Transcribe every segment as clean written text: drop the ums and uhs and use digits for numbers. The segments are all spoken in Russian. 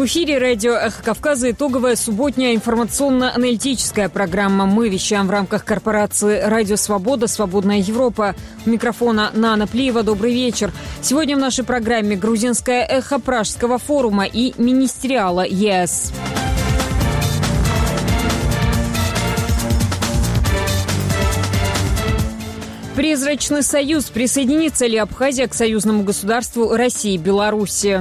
эфире радио «Эхо Кавказа» итоговая субботняя информационно-аналитическая программа. Мы вещаем в рамках корпорации «Радио Свобода», «Свободная Европа». У микрофона Нана Плиева. Добрый вечер. Сегодня в нашей программе грузинское эхо Пражского форума и министериала ЕС. Призрачный союз. Присоединится ли Абхазия к союзному государству России и Беларуси?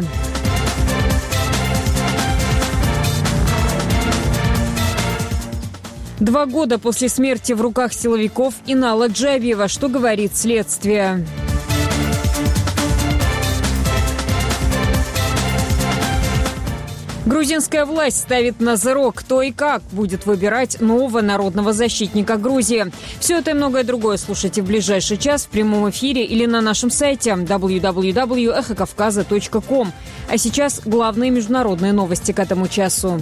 Два года после смерти в руках силовиков Инала Джабиева. Что говорит следствие? Грузинская власть ставит на зеро, кто и как будет выбирать нового народного защитника Грузии. Все это и многое другое слушайте в ближайший час в прямом эфире или на нашем сайте www.ekhokavkaza.com. А сейчас главные международные новости к этому часу.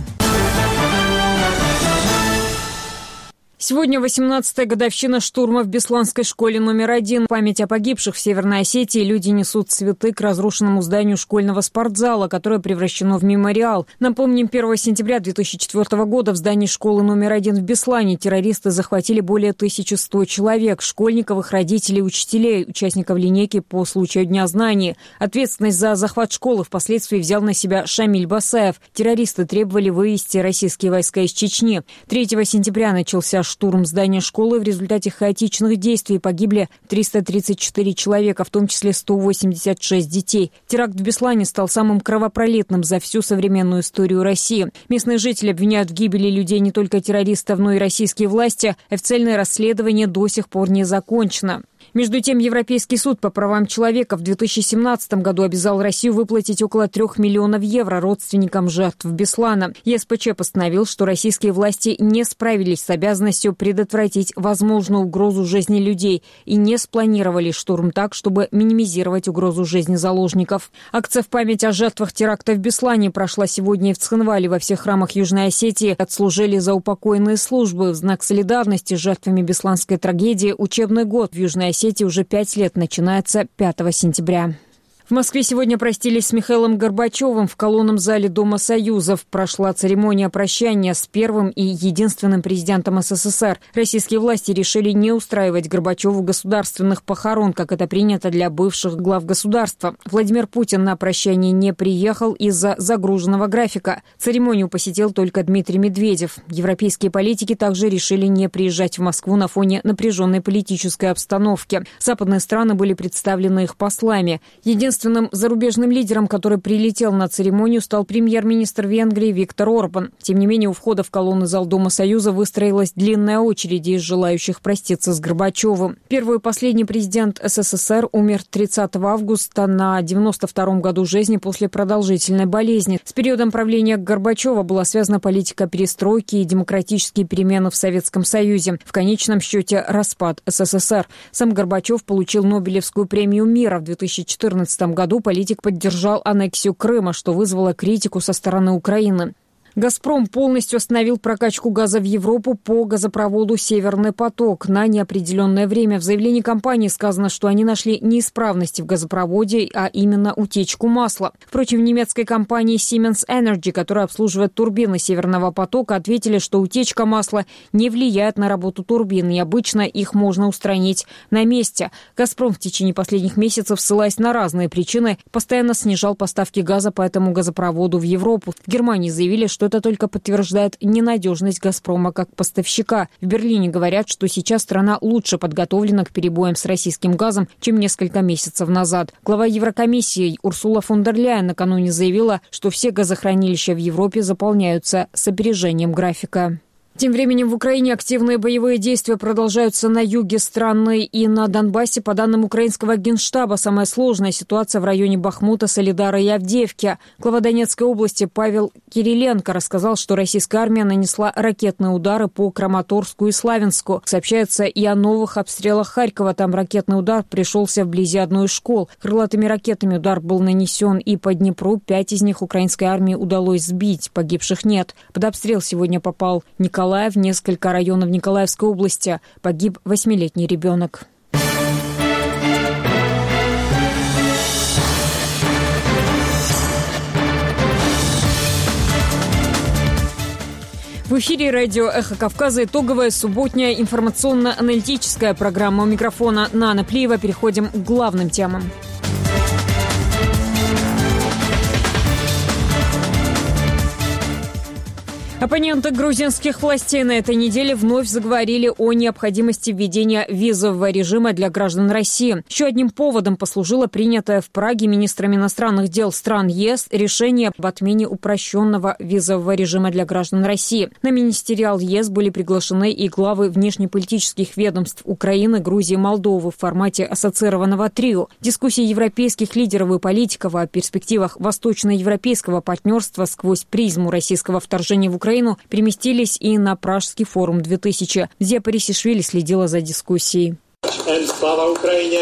Сегодня 18-я годовщина штурма в Бесланской школе номер 1. В память о погибших в Северной Осетии люди несут цветы к разрушенному зданию школьного спортзала, которое превращено в мемориал. Напомним, 1 сентября 2004 года в здании школы номер 1 в Беслане террористы захватили более 1100 человек, школьников, их родителей, учителей, участников линейки по случаю Дня знаний. Ответственность за захват школы впоследствии взял на себя Шамиль Басаев. Террористы требовали вывести российские войска из Чечни. 3 сентября начался штурм здания школы. В результате хаотичных действий погибли 334 человека, в том числе 186 детей. Теракт в Беслане стал самым кровопролитным за всю современную историю России. Местные жители обвиняют в гибели людей не только террористов, но и российские власти. Официальное расследование до сих пор не закончено. Между тем, Европейский суд по правам человека в 2017 году обязал Россию выплатить около 3 миллионов евро родственникам жертв Беслана. ЕСПЧ постановил, что российские власти не справились с обязанностью предотвратить возможную угрозу жизни людей и не спланировали штурм так, чтобы минимизировать угрозу жизни заложников. Акция в память о жертвах теракта в Беслане прошла сегодня и в Цхинвале. Во всех храмах Южной Осетии отслужили заупокойные службы. В знак солидарности с жертвами бесланской трагедии учебный год в Южной Осетии уже 5 лет начинается 5 сентября. В Москве сегодня простились с Михаилом Горбачевым в колонном зале Дома Союзов. Прошла церемония прощания с первым и единственным президентом СССР. Российские власти решили не устраивать Горбачеву государственных похорон, как это принято для бывших глав государства. Владимир Путин на прощание не приехал из-за загруженного графика. Церемонию посетил только Дмитрий Медведев. Европейские политики также решили не приезжать в Москву на фоне напряженной политической обстановки. Западные страны были представлены их послами. Единственным зарубежным лидером, который прилетел на церемонию, стал премьер-министр Венгрии Виктор Орбан. Тем не менее, у входа в колонный зал Дома Союза выстроилась длинная очередь из желающих проститься с Горбачевым. Первый и последний президент СССР умер 30 августа на 92-м году жизни после продолжительной болезни. С периодом правления Горбачева была связана политика перестройки и демократические перемены в Советском Союзе. В конечном счете распад СССР. Сам Горбачев получил Нобелевскую премию мира в 2014 году. Политик поддержал аннексию Крыма, что вызвало критику со стороны Украины. «Газпром» полностью остановил прокачку газа в Европу по газопроводу «Северный поток» на неопределенное время. В заявлении компании сказано, что они нашли неисправности в газопроводе, а именно утечку масла. Впрочем, в немецкой компании Siemens Energy, которая обслуживает турбины «Северного потока», ответили, что утечка масла не влияет на работу турбин, и обычно их можно устранить на месте. «Газпром» в течение последних месяцев, ссылаясь на разные причины, постоянно снижал поставки газа по этому газопроводу в Европу. В Германии заявили, что это только подтверждает ненадежность «Газпрома» как поставщика. В Берлине говорят, что сейчас страна лучше подготовлена к перебоям с российским газом, чем несколько месяцев назад. Глава Еврокомиссии Урсула фон дер Ляйен накануне заявила, что все газохранилища в Европе заполняются с опережением графика. Тем временем в Украине активные боевые действия продолжаются на юге страны и на Донбассе. По данным украинского генштаба, самая сложная ситуация в районе Бахмута, Солидара и Авдеевки. Глава Донецкой области Павел Кириленко рассказал, что российская армия нанесла ракетные удары по Краматорску и Славянску. Сообщается и о новых обстрелах Харькова. Там ракетный удар пришелся вблизи одной из школ. Крылатыми ракетами удар был нанесен и по Днепру. 5 из них украинской армии удалось сбить, погибших нет. Под обстрел сегодня попал Николаев, несколько районов Николаевской области. Погиб 8-летний ребенок. В эфире радио «Эхо Кавказа» итоговая субботняя информационно-аналитическая программа. У микрофона Нана Плиева. Переходим к главным темам. Оппоненты грузинских властей на этой неделе вновь заговорили о необходимости введения визового режима для граждан России. Еще одним поводом послужило принятое в Праге министрами иностранных дел стран ЕС решение об отмене упрощенного визового режима для граждан России. На министериал ЕС были приглашены и главы внешнеполитических ведомств Украины, Грузии и Молдовы в формате ассоциированного трио. Дискуссии европейских лидеров и политиков о перспективах восточноевропейского партнерства сквозь призму российского вторжения в Украину переместились и на Пражский форум 2000, где Парисишвили следила за дискуссией. Слава Украине!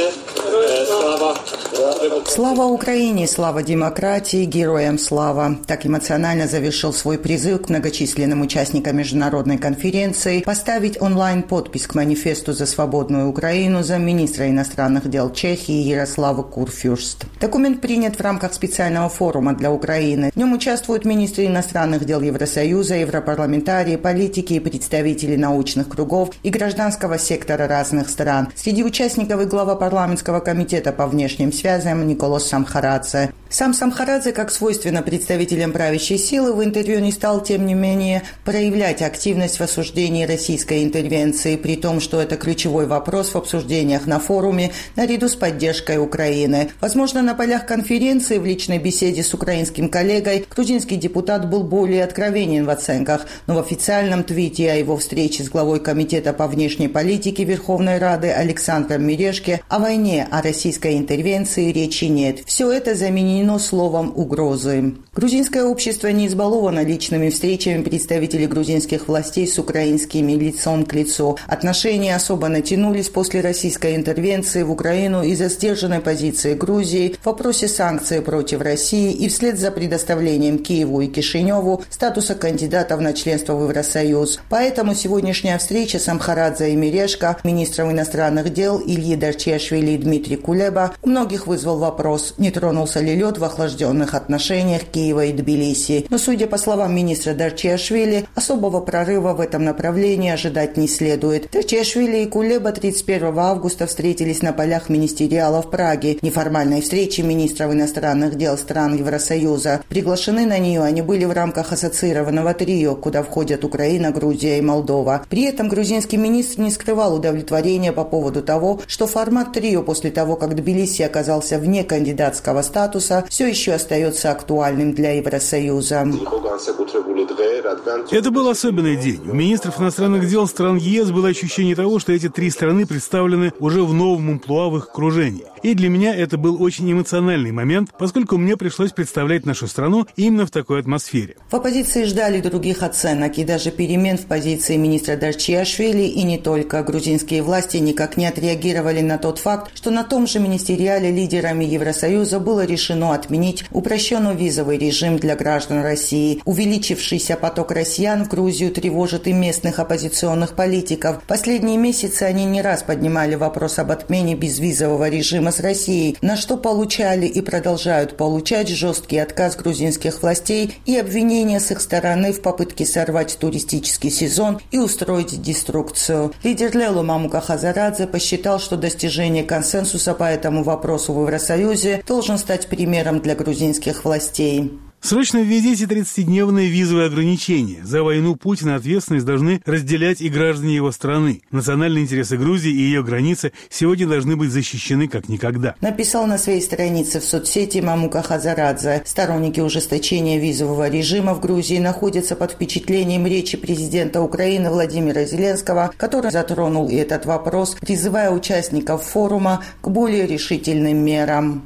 Слава Украине, слава демократии, героям слава. Так эмоционально завершил свой призыв к многочисленным участникам международной конференции поставить онлайн-подпись к манифесту за свободную Украину замминистра иностранных дел Чехии Ярослава Курфюрст. Документ принят в рамках специального форума для Украины. В нем участвуют министры иностранных дел Евросоюза, европарламентарии, политики и представители научных кругов и гражданского сектора разных стран. Среди участников и глава парламентского комитета по внешним связям Николос Самхарадзе. Сам Самхарадзе, как свойственно представителям правящей силы, в интервью не стал, тем не менее, проявлять активность в осуждении российской интервенции, при том, что это ключевой вопрос в обсуждениях на форуме наряду с поддержкой Украины. Возможно, на полях конференции в личной беседе с украинским коллегой грузинский депутат был более откровенен в оценках, но в официальном твите о его встрече с главой комитета по внешней политике Верховной Рады Александром Мерешке о войне, о российской интервенции речи нет. Все это заменено словом «угрозы». Грузинское общество не избаловано личными встречами представителей грузинских властей с украинскими лицом к лицу. Отношения особо натянулись после российской интервенции в Украину из-за сдержанной позиции Грузии в вопросе санкций против России и вслед за предоставлением Киеву и Кишиневу статуса кандидатов на членство в Евросоюз. Поэтому сегодняшняя встреча Самхарадзе и Мерешка, министров иностранных дел Ильи Дарчиашвили и Дмитрий Кулеба, у многих вызвал вопрос, не тронулся ли лед в охлажденных отношениях Киева и Тбилиси. Но, судя по словам министра Дарчиашвили, особого прорыва в этом направлении ожидать не следует. Дарчиашвили и Кулеба 31 августа встретились на полях министериала в Праге, неформальной встречи министров иностранных дел стран Евросоюза. Приглашены на нее они были в рамках ассоциированного трио, куда входят Украина, Грузия и Молдова. При этом грузинский министр не скрывал удовлетворения по поводу того, что формат трио после того, как Тбилиси оказался вне кандидатского статуса, все еще остается актуальным для Евросоюза. Это был особенный день. У министров иностранных дел стран ЕС было ощущение того, что эти три страны представлены уже в новом амплуа в их окружении. И для меня это был очень эмоциональный момент, поскольку мне пришлось представлять нашу страну именно в такой атмосфере. В оппозиции ждали других оценок и даже перемен в позиции министра Дарчиашвили, и не только. Грузинские власти никак не отреагировали на тот факт, что на том же министериале лидерами Евросоюза было решено отменить упрощенный визовый режим для граждан России. Увеличившийся поток россиян в Грузию тревожит и местных оппозиционных политиков. В последние месяцы они не раз поднимали вопрос об отмене безвизового режима с Россией, на что получали и продолжают получать жесткий отказ грузинских властей и обвинения с их стороны в попытке сорвать туристический сезон и устроить деструкцию. Лидер Лелу Мамука Хазарадзе посчитал, что достижение консенсуса по этому вопросу в Евросоюзе должен стать примером для грузинских властей. Срочно введите 30-дневные визовые ограничения. За войну Путина ответственность должны разделять и граждане его страны. Национальные интересы Грузии и ее границы сегодня должны быть защищены как никогда. Написал на своей странице в соцсети Мамука Хазарадзе. Сторонники ужесточения визового режима в Грузии находятся под впечатлением речи президента Украины Владимира Зеленского, который затронул и этот вопрос, призывая участников форума к более решительным мерам.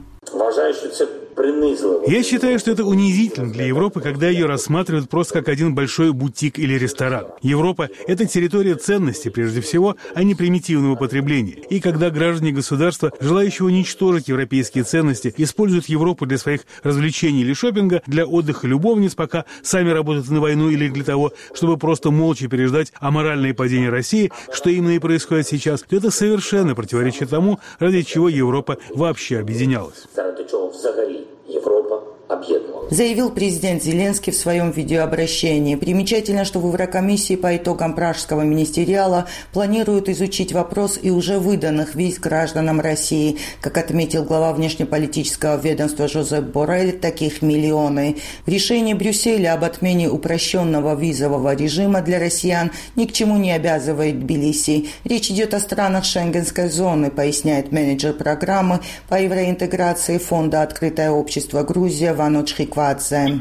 Я считаю, что это унизительно для Европы, когда ее рассматривают просто как один большой бутик или ресторан. Европа – это территория ценностей, прежде всего, а не примитивного потребления. И когда граждане государства, желающие уничтожить европейские ценности, используют Европу для своих развлечений или шопинга, для отдыха любовниц, пока сами работают на войну или для того, чтобы просто молча переждать аморальное падение России, что именно и происходит сейчас, то это совершенно противоречит тому, ради чего Европа вообще объединялась. заявил президент Зеленский в своем видеообращении. Примечательно, что в Еврокомиссии по итогам Пражского министериала планируют изучить вопрос и уже выданных виз гражданам России. Как отметил глава внешнеполитического ведомства Жозеп Боррель, таких миллионы. Решение Брюсселя об отмене упрощенного визового режима для россиян ни к чему не обязывает Тбилиси. Речь идет о странах Шенгенской зоны, поясняет менеджер программы по евроинтеграции Фонда «Открытое общество Грузия» Вано Чхиквадзе.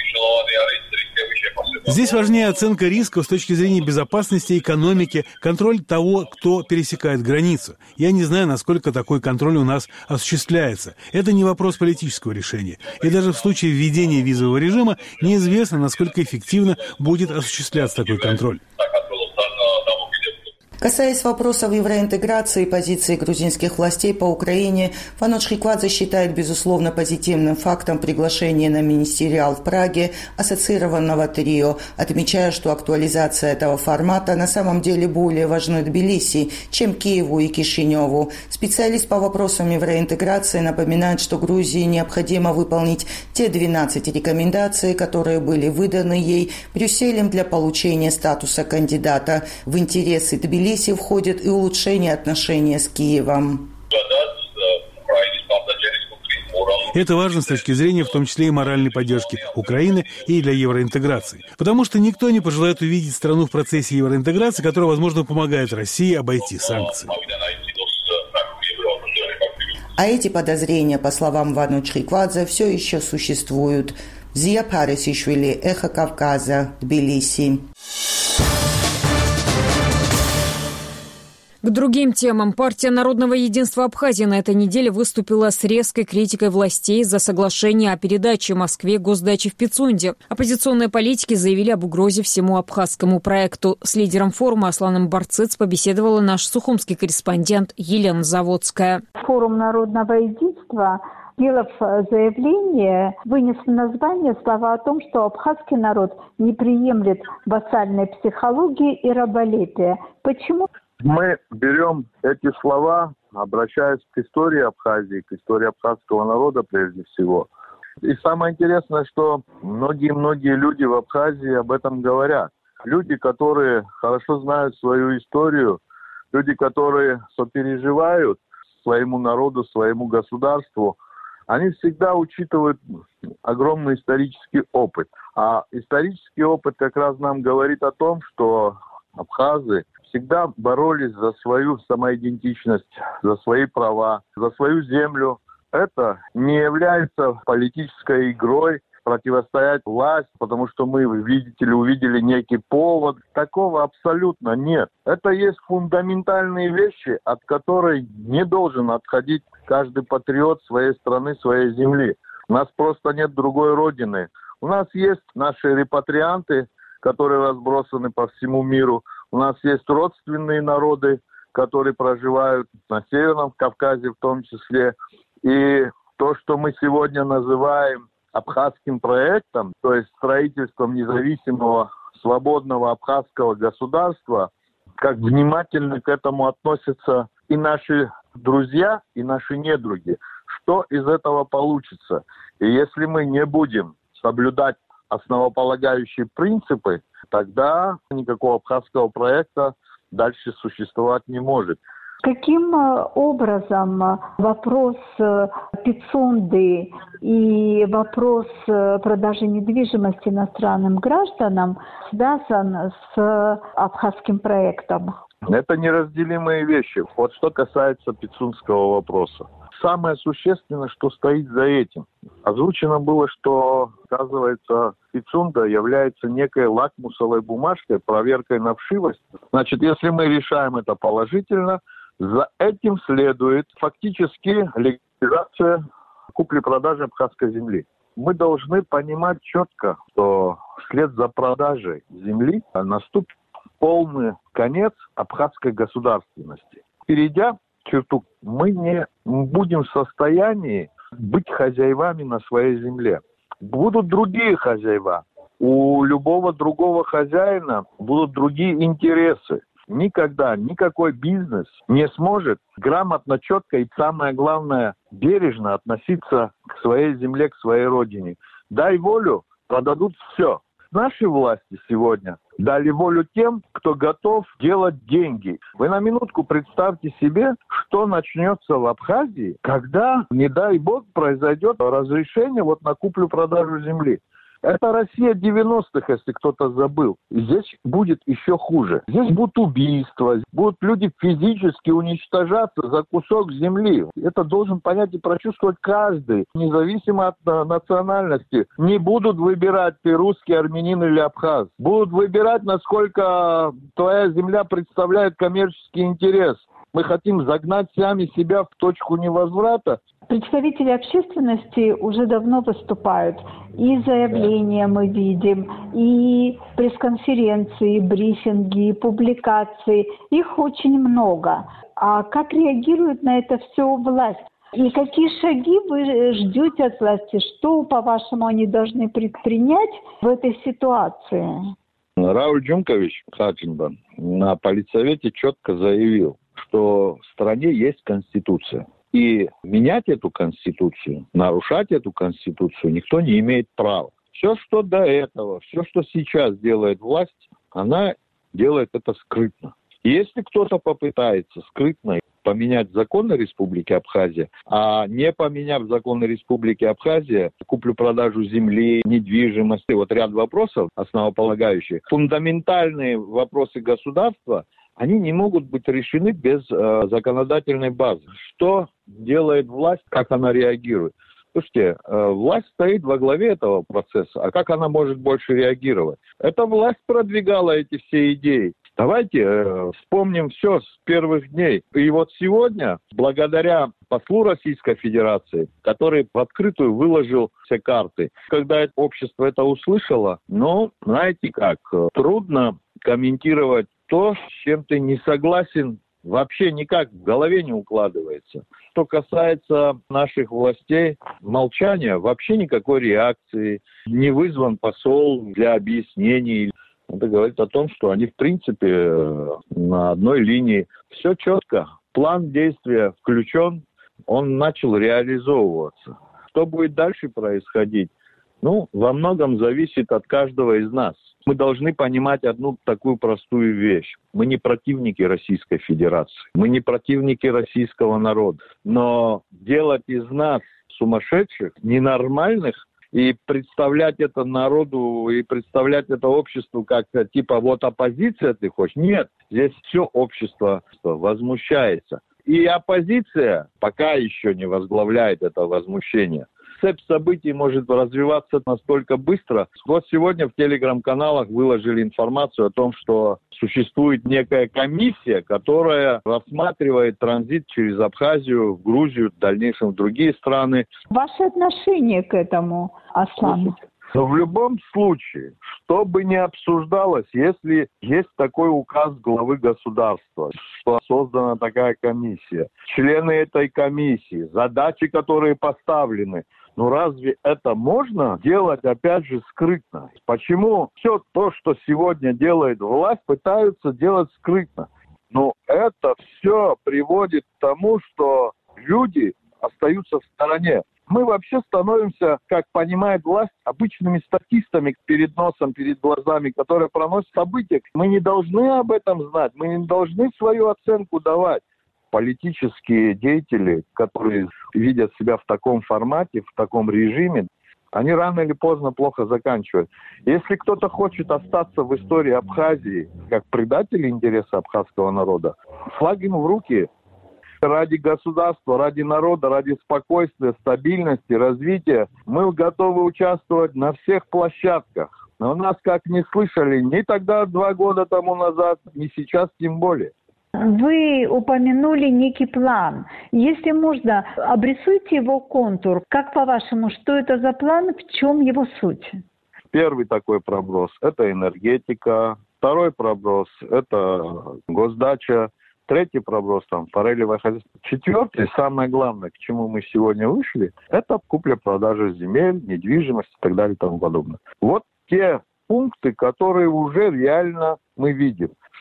Здесь важнее оценка рисков с точки зрения безопасности, экономики, контроль того, кто пересекает границу. Я не знаю, насколько такой контроль у нас осуществляется. Это не вопрос политического решения. И даже в случае введения визового режима неизвестно, насколько эффективно будет осуществляться такой контроль. Касаясь вопросов евроинтеграции и позиции грузинских властей по Украине, Вано Чхиквадзе считает безусловно позитивным фактом приглашения на министериал в Праге ассоциированного трио, отмечая, что актуализация этого формата на самом деле более важна Тбилиси, чем Киеву и Кишиневу. Специалист по вопросам евроинтеграции напоминает, что Грузии необходимо выполнить те 12 рекомендаций, которые были выданы ей Брюсселем для получения статуса кандидата. В интересы Тбилиси входит и улучшение отношений с Киевом. Это важно с точки зрения в том числе и моральной поддержки Украины и для евроинтеграции. Потому что никто не пожелает увидеть страну в процессе евроинтеграции, которая, возможно, помогает России обойти санкции. А эти подозрения, по словам Вано Чхиквадзе, все еще существуют. Зия Парисишвили, Эхо Кавказа, Тбилиси. К другим темам. Партия Народного единства Абхазии на этой неделе выступила с резкой критикой властей за соглашение о передаче Москве госдачи в Пицунде. Оппозиционные политики заявили об угрозе всему абхазскому проекту. С лидером форума Асланом Барцыц побеседовала наш сухумский корреспондент Елена Заводская. Форум Народного единства, сделав заявление, вынес название слова о том, что абхазский народ не приемлет вассальной психологии и раболепия. Почему? Мы берем эти слова, обращаясь к истории Абхазии, к истории абхазского народа прежде всего. И самое интересное, что многие люди в Абхазии об этом говорят. Люди, которые хорошо знают свою историю, люди, которые сопереживают своему народу, своему государству, они всегда учитывают огромный исторический опыт. А исторический опыт как раз нам говорит о том, что абхазы всегда боролись за свою самоидентичность, за свои права, за свою землю. Это не является политической игрой противостоять власти, потому что мы, видите ли, увидели некий повод. Такого абсолютно нет. Это есть фундаментальные вещи, от которой не должен отходить каждый патриот своей страны, своей земли. У нас просто нет другой родины. У нас есть наши репатрианты, которые разбросаны по всему миру. У нас есть родственные народы, которые проживают на Северном Кавказе в том числе. И то, что мы сегодня называем абхазским проектом, то есть строительством независимого, свободного абхазского государства, как внимательно к этому относятся и наши друзья, и наши недруги. Что из этого получится? И если мы не будем соблюдать основополагающие принципы, тогда никакого абхазского проекта дальше существовать не может. Каким образом вопрос Пицунды и вопрос продажи недвижимости иностранным гражданам связан с абхазским проектом? Это неразделимые вещи. Вот что касается пицунского вопроса. Самое существенное, что стоит за этим. Озвучено было, что, оказывается, Пицунда является некой лакмусовой бумажкой, проверкой на вшивость. Значит, если мы решаем это положительно, за этим следует фактически легализация купли-продажи абхазской земли. Мы должны понимать четко, что вслед за продажей земли наступит полный конец абхазской государственности. Перейдя черту, мы не будем в состоянии быть хозяевами на своей земле. Будут другие хозяева. У любого другого хозяина будут другие интересы. никогда никакой бизнес не сможет грамотно, четко и, самое главное, бережно относиться к своей земле, к своей родине. Дай волю, продадут все. Наши власти сегодня дали волю тем, кто готов делать деньги. Вы на минутку представьте себе, что начнется в Абхазии, когда, не дай бог, произойдет разрешение на куплю-продажу земли. Это Россия 90-х, если кто-то забыл. И здесь будет еще хуже. Здесь будут убийства, будут люди физически уничтожаться за кусок земли. Это должен понять и прочувствовать каждый, независимо от национальности. Не будут выбирать, ты русский, армянин или абхаз. Будут выбирать, насколько твоя земля представляет коммерческий интерес. Мы хотим загнать сами себя в точку невозврата. Представители общественности уже давно выступают. И заявления мы видим, и пресс-конференции, и брифинги, и публикации. Их очень много. А как реагирует на это все власть? И какие шаги вы ждете от власти? Что, по-вашему, они должны предпринять в этой ситуации? Рауль Джункович Хаджинбан на политсовете четко заявил, что в стране есть Конституция. И менять эту Конституцию, нарушать эту Конституцию никто не имеет права. Все, что до этого, все, что сейчас делает власть, она делает это скрытно. И если кто-то попытается скрытно поменять законы Республики Абхазия, а не поменяв законы Республики Абхазия, куплю-продажу земли, недвижимости, ряд вопросов основополагающих, фундаментальные вопросы государства, они не могут быть решены без законодательной базы. Что делает власть, как она реагирует? Слушайте, власть стоит во главе этого процесса, а как она может больше реагировать? Эта власть продвигала эти все идеи. Давайте вспомним все с первых дней. И сегодня, благодаря послу Российской Федерации, который в открытую выложил все карты, когда общество это услышало, знаете как, трудно комментировать то, с чем ты не согласен, вообще никак в голове не укладывается. Что касается наших властей, молчание, вообще никакой реакции, не вызван посол для объяснений. Это говорит о том, что они, в принципе, на одной линии. Все четко. План действия включен, он начал реализовываться. Что будет дальше происходить? Во многом зависит от каждого из нас. Мы должны понимать одну такую простую вещь. Мы не противники Российской Федерации. Мы не противники российского народа. Но делать из нас сумасшедших, ненормальных, и представлять это народу, и представлять это обществу как оппозиция ты хочешь. Нет, здесь все общество возмущается. И оппозиция пока еще не возглавляет это возмущение. Цепь событий может развиваться настолько быстро. Сегодня в телеграм-каналах выложили информацию о том, что существует некая комиссия, которая рассматривает транзит через Абхазию в Грузию, в дальнейшем в другие страны. Ваше отношение к этому, Аслан? Но в любом случае, что бы ни обсуждалось, если есть такой указ главы государства, что создана такая комиссия, члены этой комиссии, задачи, которые поставлены, разве это можно делать, опять же, скрытно? Почему все то, что сегодня делает власть, пытаются делать скрытно? Это все приводит к тому, что люди остаются в стороне. Мы вообще становимся, как понимает власть, обычными статистами перед носом, перед глазами, которые проносят события. Мы не должны об этом знать, мы не должны свою оценку давать. Политические деятели, которые видят себя в таком формате, в таком режиме, они рано или поздно плохо заканчивают. Если кто-то хочет остаться в истории Абхазии как предатель интереса абхазского народа, флаг им в руки. Ради государства, ради народа, ради спокойствия, стабильности, развития мы готовы участвовать на всех площадках. Но нас как не слышали ни тогда, 2 года тому назад, ни сейчас тем более. Вы упомянули некий план. Если можно, обрисуйте его контур. Как по-вашему, что это за план, в чем его суть? Первый такой проброс – это энергетика. Второй проброс – это госдача. Третий проброс – форелевое хозяйство. Четвертый, самое главное, к чему мы сегодня вышли, это купля-продажа земель, недвижимости и так далее и тому подобное. Вот те пункты, которые уже реально мы видим.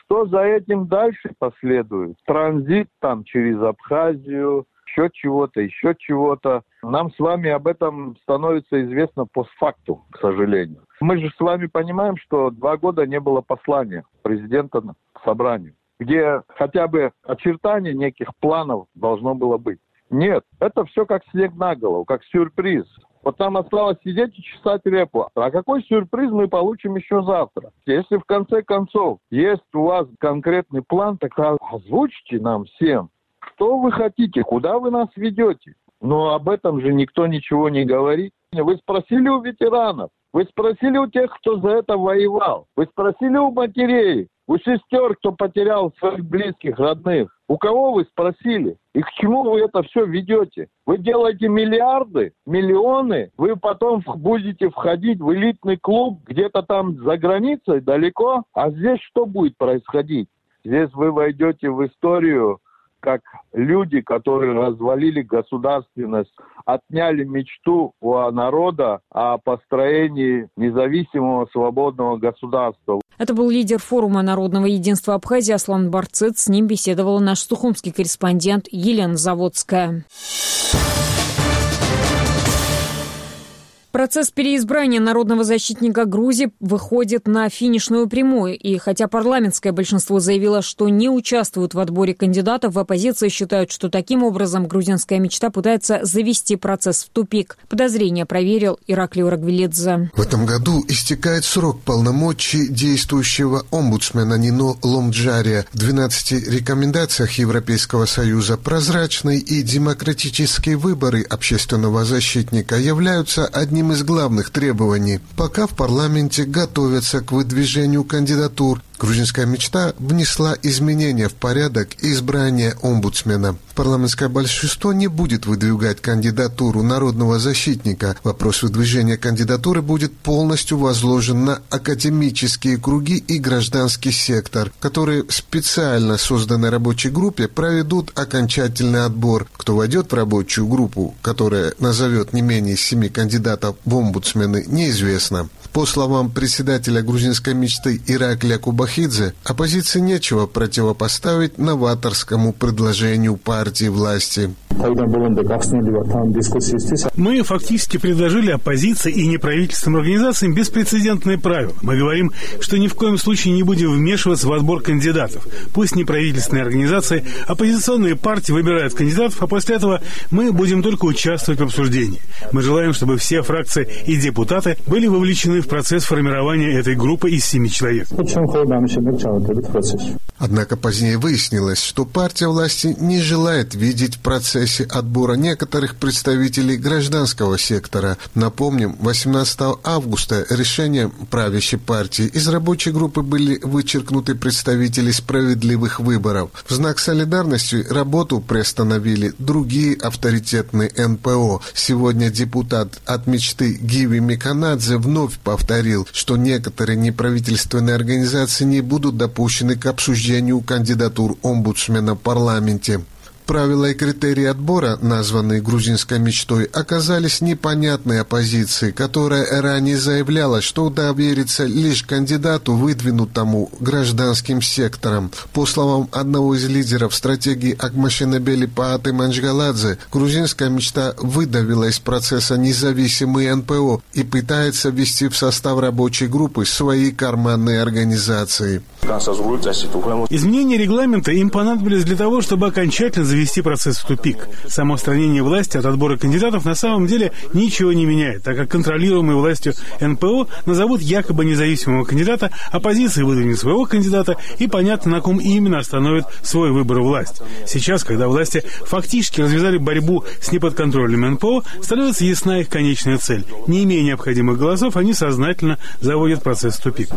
Что за этим дальше последует? Транзит там через Абхазию, еще чего-то. Нам с вами об этом становится известно постфактум, к сожалению. Мы же с вами понимаем, что 2 года не было послания президента к собранию, где хотя бы очертания неких планов должно было быть. Нет, это все как снег на голову, как сюрприз. Вот там осталось сидеть и чесать репу. А какой сюрприз мы получим еще завтра? Если в конце концов есть у вас конкретный план, так озвучьте нам всем, что вы хотите, куда вы нас ведете. Но об этом же никто ничего не говорит. Вы спросили у ветеранов, вы спросили у тех, кто за это воевал, вы спросили у матерей, у сестер, кто потерял своих близких, родных. У кого вы спросили? И к чему вы это все ведете? Вы делаете миллиарды, миллионы, вы потом будете входить в элитный клуб где-то там за границей, далеко. А здесь что будет происходить? Здесь вы войдете в историю как люди, которые развалили государственность, отняли мечту у народа о построении независимого свободного государства. Это был лидер форума народного единства Абхазии Аслан Барцыц. С ним беседовала наш сухумский корреспондент Елена Заводская. Процесс переизбрания народного защитника Грузии выходит на финишную прямую. И хотя парламентское большинство заявило, что не участвуют в отборе кандидатов, в оппозиции считают, что таким образом грузинская мечта пытается завести процесс в тупик. Подозрение проверил Ираклий Урагвелидзе. В этом году истекает срок полномочий действующего омбудсмена Нино Ломджария. В 12 рекомендациях Европейского Союза прозрачные и демократические выборы общественного защитника являются одним из главных требований. Пока в парламенте готовятся к выдвижению кандидатур, грузинская мечта внесла изменения в порядок избрания омбудсмена. Парламентское большинство не будет выдвигать кандидатуру народного защитника. Вопрос выдвижения кандидатуры будет полностью возложен на академические круги и гражданский сектор, которые в специально созданной рабочей группе проведут окончательный отбор. Кто войдет в рабочую группу, которая назовет не менее 7 кандидатов в омбудсмены, неизвестно. По словам председателя грузинской мечты Ираклия Кубахидзе, оппозиции нечего противопоставить новаторскому предложению партии власти. Мы фактически предложили оппозиции и неправительственным организациям беспрецедентные правила. Мы говорим, что ни в коем случае не будем вмешиваться в отбор кандидатов. Пусть неправительственные организации, оппозиционные партии выбирают кандидатов, а после этого мы будем только участвовать в обсуждении. Мы желаем, чтобы все фракции и депутаты были вовлечены в процесс формирования этой группы из 7 человек. Однако позднее выяснилось, что партия власти не желает видеть в процессе отбора некоторых представителей гражданского сектора. Напомним, 18 августа решением правящей партии из рабочей группы были вычеркнуты представители справедливых выборов. В знак солидарности работу приостановили другие авторитетные НПО. Сегодня депутат от мечты Гиви Миканадзе вновь повторил, что некоторые неправительственные организации не будут допущены к обсуждению кандидатур омбудсмена в парламенте. Правила и критерии отбора, названные грузинской мечтой, оказались непонятны оппозиции, которая ранее заявляла, что доверится лишь кандидату, выдвинутому гражданским сектором. По словам одного из лидеров стратегии Акмашинебели Пааты Манчгаладзе, грузинская мечта выдавила из процесса независимые НПО и пытается ввести в состав рабочей группы свои карманные организации. Изменения регламента им понадобились для того, чтобы окончательно завести процесс в тупик. Само отстранение власти от отбора кандидатов на самом деле ничего не меняет, так как контролируемые властью НПО назовут якобы независимого кандидата, оппозиция выдвинет своего кандидата, и понятно, на ком именно остановит свой выбор власть. Сейчас, когда власти фактически развязали борьбу с неподконтрольными НПО, становится ясна их конечная цель. Не имея необходимых голосов, они сознательно заводят процесс в тупик.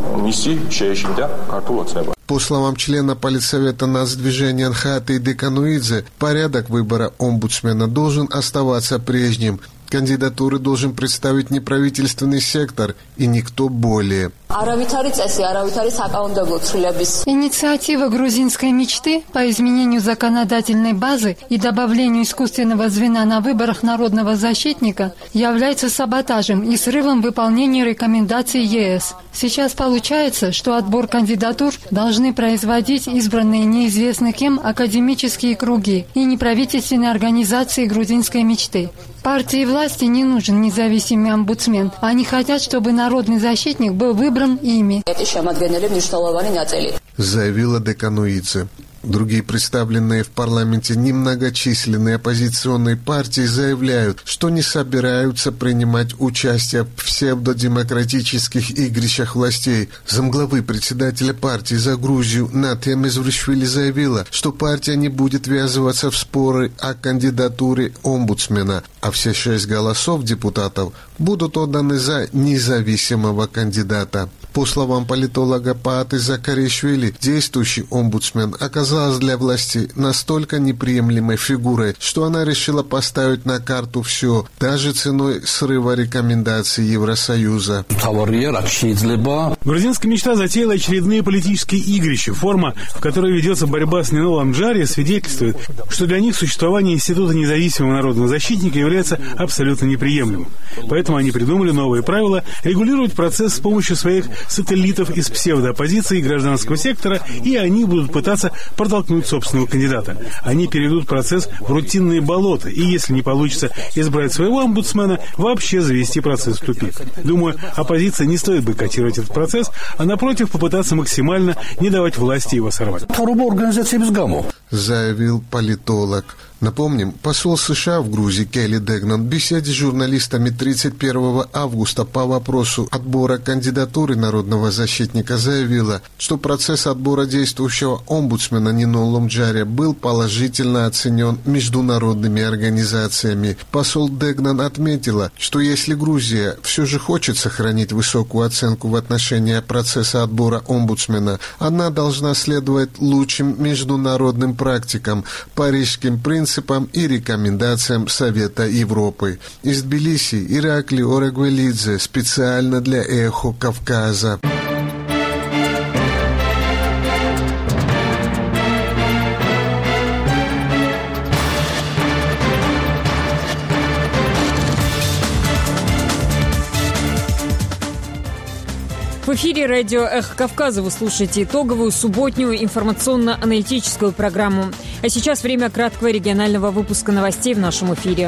По словам члена политсовета нацдвижения Анхаты Декануидзе, порядок выбора омбудсмена должен оставаться прежним. Кандидатуры должен представить неправительственный сектор и никто более. Инициатива грузинской мечты по изменению законодательной базы и добавлению искусственного звена на выборах народного защитника является саботажем и срывом выполнения рекомендаций ЕС. Сейчас получается, что отбор кандидатур должны производить избранные неизвестно кем академические круги и неправительственные организации грузинской мечты. Партии власти не нужен независимый омбудсмен. Они хотят, чтобы народный защитник был выбран ими, заявила Декануидзе. Другие представленные в парламенте немногочисленные оппозиционные партии заявляют, что не собираются принимать участие в псевдодемократических игрищах властей. Замглавы председателя партии за Грузию Наталья Мезрушвили заявила, что партия не будет ввязываться в споры о кандидатуре омбудсмена, а все 6 голосов депутатов будут отданы за независимого кандидата. По словам политолога Пааты Закаришвили, действующий омбудсмен оказалась для власти настолько неприемлемой фигурой, что она решила поставить на карту все, даже ценой срыва рекомендаций Евросоюза. Грузинская мечта затеяла очередные политические игрища. Форма, в которой ведется борьба с Нинолом Джари, свидетельствует, что для них существование института независимого народного защитника является абсолютно неприемлемым. Поэтому они придумали новые правила регулировать процесс с помощью своих сателлитов из псевдооппозиции и гражданского сектора, и они будут пытаться протолкнуть собственного кандидата. Они переведут процесс в рутинные болота, и если не получится избрать своего омбудсмена, вообще завести процесс в тупик. Думаю, оппозиция не стоит бойкотировать этот процесс, а напротив попытаться максимально не давать власти его сорвать. Заявил политолог. Напомним, посол США в Грузии Келли Дегнан в беседе с журналистами 31 августа по вопросу отбора кандидатуры народного защитника заявила, что процесс отбора действующего омбудсмена Нинолом Джари был положительно оценен международными организациями. Посол Дегнан отметила, что если Грузия все же хочет сохранить высокую оценку в отношении процесса отбора омбудсмена, она должна следовать лучшим международным практикам, парижским принципам и рекомендациям Совета Европы. Из Тбилиси Иракли Орегвелидзе специально для «Эхо Кавказа». В эфире радио «Эхо Кавказа» вы слушаете итоговую субботнюю информационно-аналитическую программу. А сейчас время краткого регионального выпуска новостей в нашем эфире.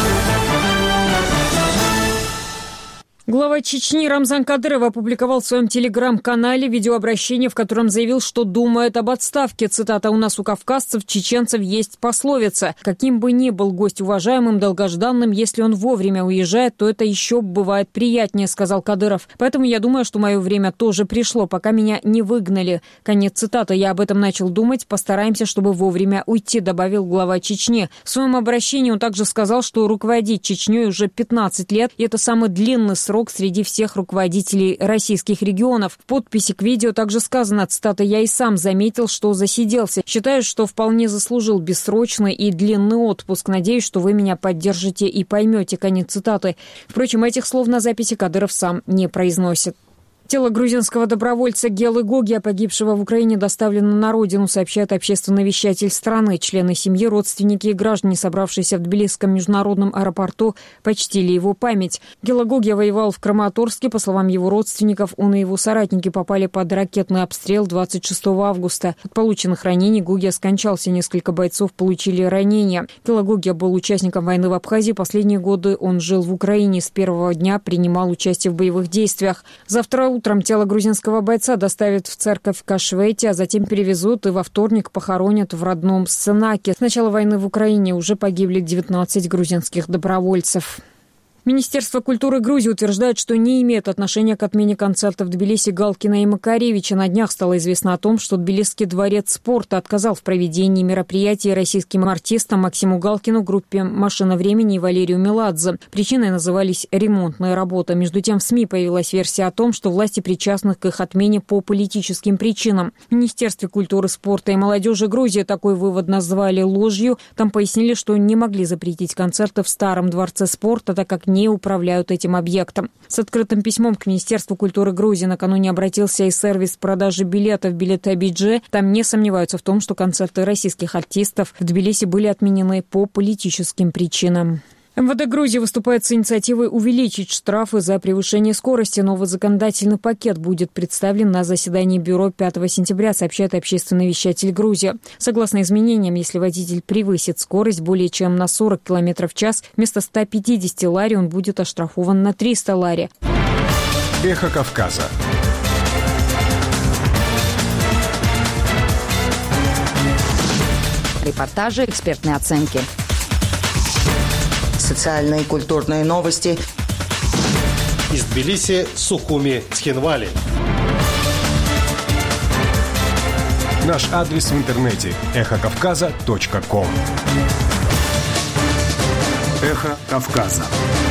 Глава Чечни Рамзан Кадыров опубликовал в своем телеграм-канале видеообращение, в котором заявил, что думает об отставке. Цитата: «У нас, у кавказцев, чеченцев, есть пословица. Каким бы ни был гость уважаемым, долгожданным, если он вовремя уезжает, то это еще бывает приятнее», — сказал Кадыров. «Поэтому я думаю, что мое время тоже пришло, пока меня не выгнали». Конец цитаты. «Я об этом начал думать. Постараемся, чтобы вовремя уйти», — добавил глава Чечни. В своем обращении он также сказал, что руководит Чечней уже 15 лет, и это самый длинный срок среди всех руководителей российских регионов. В подписи к видео также сказано, цитата: «Я и сам заметил, что засиделся. Считаю, что вполне заслужил бессрочный и длинный отпуск. Надеюсь, что вы меня поддержите и поймете». Конец цитаты. Впрочем, этих слов на записи Кадыров сам не произносит. Тело грузинского добровольца Гелы Гогия, погибшего в Украине, доставлено на родину, сообщает общественный вещатель страны. Члены семьи, родственники и граждане, собравшиеся в Тбилисском международном аэропорту, почтили его память. Гела Гогия воевал в Краматорске. По словам его родственников, он и его соратники попали под ракетный обстрел 26 августа. От полученных ранений Гогия скончался. Несколько бойцов получили ранения. Гела Гогия был участником войны в Абхазии. Последние годы он жил в Украине. С первого дня принимал участие в боевых действиях. Завтра утром тело грузинского бойца доставят в церковь в Кашвейте, а затем перевезут и во вторник похоронят в родном Сценаке. С начала войны в Украине уже погибли 19 грузинских добровольцев. Министерство культуры Грузии утверждает, что не имеет отношения к отмене концертов в Тбилиси Галкина и Макаревича. На днях стало известно о том, что Тбилисский дворец спорта отказал в проведении мероприятий российским артистам Максиму Галкину, группе «Машина времени» и Валерию Меладзе. Причиной назывались ремонтные работы. Между тем в СМИ появилась версия о том, что власти причастны к их отмене по политическим причинам. В Министерстве культуры, спорта и молодежи Грузии такой вывод назвали ложью. Там пояснили, что не могли запретить концерты в Старом дворце спорта, так как не управляют этим объектом. С открытым письмом к Министерству культуры Грузии накануне обратился и сервис продажи билетов «Билеты.BG». Там не сомневаются в том, что концерты российских артистов в Тбилиси были отменены по политическим причинам. МВД Грузии выступает с инициативой увеличить штрафы за превышение скорости. Новый законодательный пакет будет представлен на заседании бюро 5 сентября, сообщает общественный вещатель Грузии. Согласно изменениям, если водитель превысит скорость более чем на 40 км в час, вместо 150 лари он будет оштрафован на 300 лари. Эхо Кавказа. Репортажи, экспертные оценки. Социальные и культурные новости. Из Тбилиси, Сухуми, Цхинвали. Наш адрес в интернете – эхокавказа.ком. Эхо Кавказа.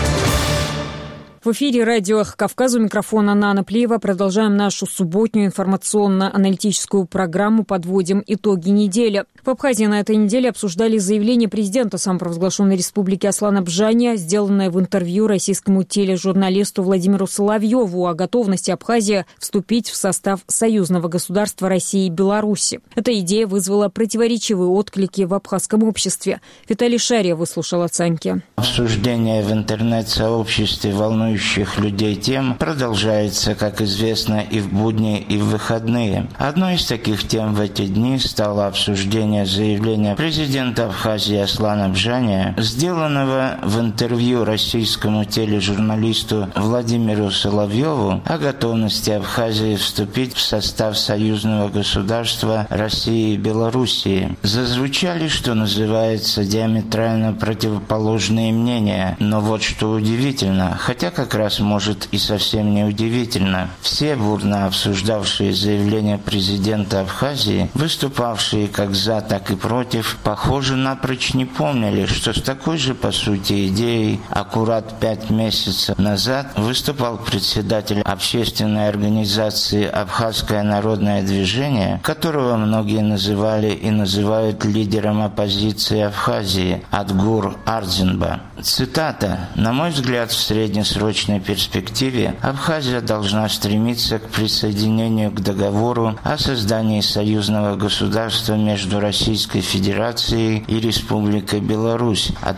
В эфире радио «Эхо Кавказа», у микрофона Нана Плиева. Продолжаем нашу субботнюю информационно-аналитическую программу «Подводим итоги недели». В Абхазии на этой неделе обсуждали заявление президента самопровозглашенной республики Аслана Бжания, сделанное в интервью российскому тележурналисту Владимиру Соловьеву о готовности Абхазии вступить в состав союзного государства России и Беларуси. Эта идея вызвала противоречивые отклики в абхазском обществе. Виталий Шария выслушал оценки. Обсуждение в интернет-сообществе волнующих людей тем продолжается, как известно, и в будни, и в выходные. Одной из таких тем в эти дни стало обсуждение заявления президента Абхазии Аслана Бжания, сделанного в интервью российскому тележурналисту Владимиру Соловьеву о готовности Абхазии вступить в состав союзного государства России и Белоруссии. Зазвучали, что называется, диаметрально противоположные мнения, но вот что удивительно, хотя как раз может и совсем не удивительно, все бурно обсуждавшие заявление президента Абхазии, выступавшие как за, так и против, похоже, напрочь не помнили, что с такой же, по сути, идеей аккурат 5 месяцев назад выступал председатель общественной организации «Абхазское народное движение», которого многие называли и называют лидером оппозиции Абхазии Адгур Ардзинба. Цитата: «На мой взгляд, в среднесрочной перспективе Абхазия должна стремиться к присоединению к договору о создании союзного государства между Российской Федерацией и Республикой Беларусь от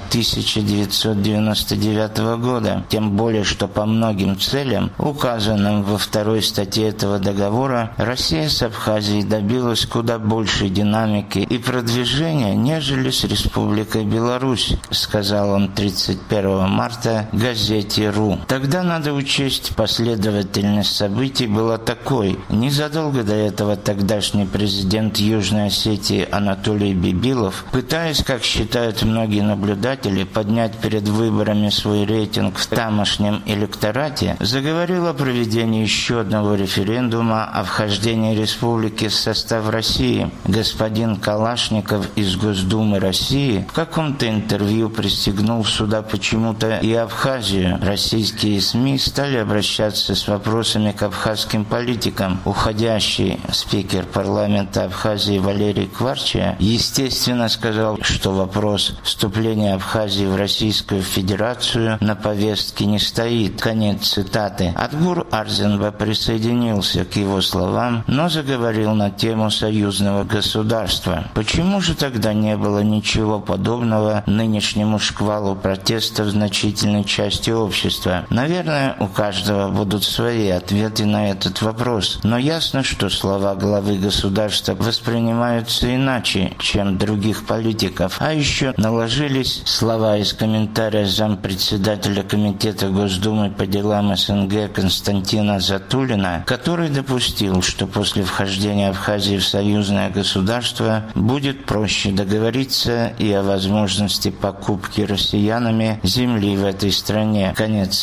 1999 года, тем более, что по многим целям, указанным во второй статье этого договора, Россия с Абхазией добилась куда большей динамики и продвижения, нежели с Республикой Беларусь», сказал он 31 марта газете «РУ». Тогда надо учесть, последовательность событий была такой. Незадолго до этого тогдашний президент Южной Осетии Анатолий Бибилов, пытаясь, как считают многие наблюдатели, поднять перед выборами свой рейтинг в тамошнем электорате, заговорил о проведении еще одного референдума о вхождении республики в состав России. Господин Калашников из Госдумы России в каком-то интервью пристегнул сюда почему-то и Абхазию. Российские СМИ стали обращаться с вопросами к абхазским политикам. Уходящий спикер парламента Абхазии Валерий Кварча, естественно, сказал, что вопрос вступления Абхазии в Российскую Федерацию на повестке не стоит. Конец цитаты. Адгур Ардзинба присоединился к его словам, но заговорил на тему союзного государства. Почему же тогда не было ничего подобного нынешнему шквалу протеста в значительной части общества? Наверное, у каждого будут свои ответы на этот вопрос, но ясно, что слова главы государства воспринимаются иначе, чем других политиков. А еще наложились слова из комментария зампредседателя Комитета Госдумы по делам СНГ Константина Затулина, который допустил, что после вхождения Абхазии в союзное государство будет проще договориться и о возможности покупки россиянами земли в этой стране. Конец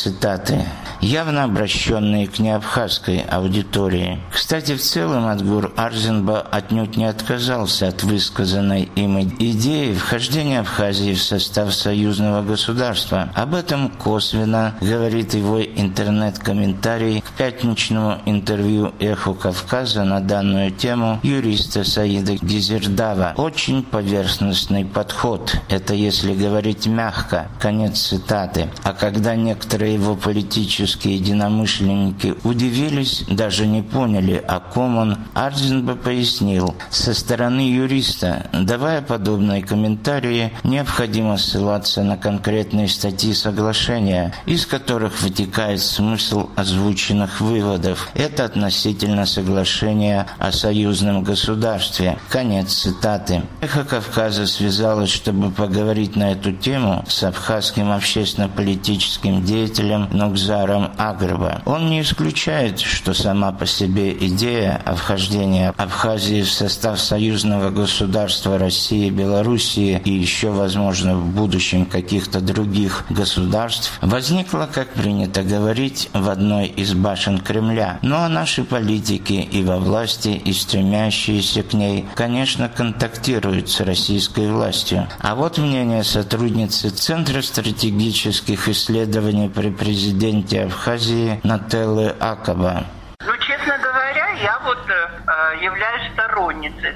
цитаты, явно обращенные к неабхазской аудитории. Кстати, в целом Атгур Арзенба отнюдь не отказался от высказанной им идеи вхождения Абхазии в состав союзного государства. Об этом косвенно говорит его интернет-комментарий к пятничному интервью «Эхо Кавказа» на данную тему юриста Саида Гизердава. Очень поверхностный подход. Это если говорить мягко. Конец цитаты. А когда некоторые его политические единомышленники удивились, даже не поняли, о ком он, Арзенба пояснил: со стороны юриста, давая подобные комментарии, необходимо ссылаться на конкретные статьи соглашения, из которых вытекает смысл озвученных выводов. Это относительно соглашения о союзном государстве. Конец цитаты. «Эхо Кавказа» связалось, чтобы поговорить на эту тему с абхазским общественно-политическим деятелем Нокзаром Агрба. Он не исключает, что сама по себе идея о вхождении Абхазии в состав союзного государства России и Белоруссии и еще, возможно, в будущем каких-то других государств возникла, как принято говорить, в одной из башен Кремля. Ну а наши политики и во власти, и стремящиеся к ней, конечно, контактируют с российской властью. А вот мнение сотрудницы Центра стратегических исследований при президенте Абхазии Нателлы Акаба. Честно говоря, я являюсь сторонницей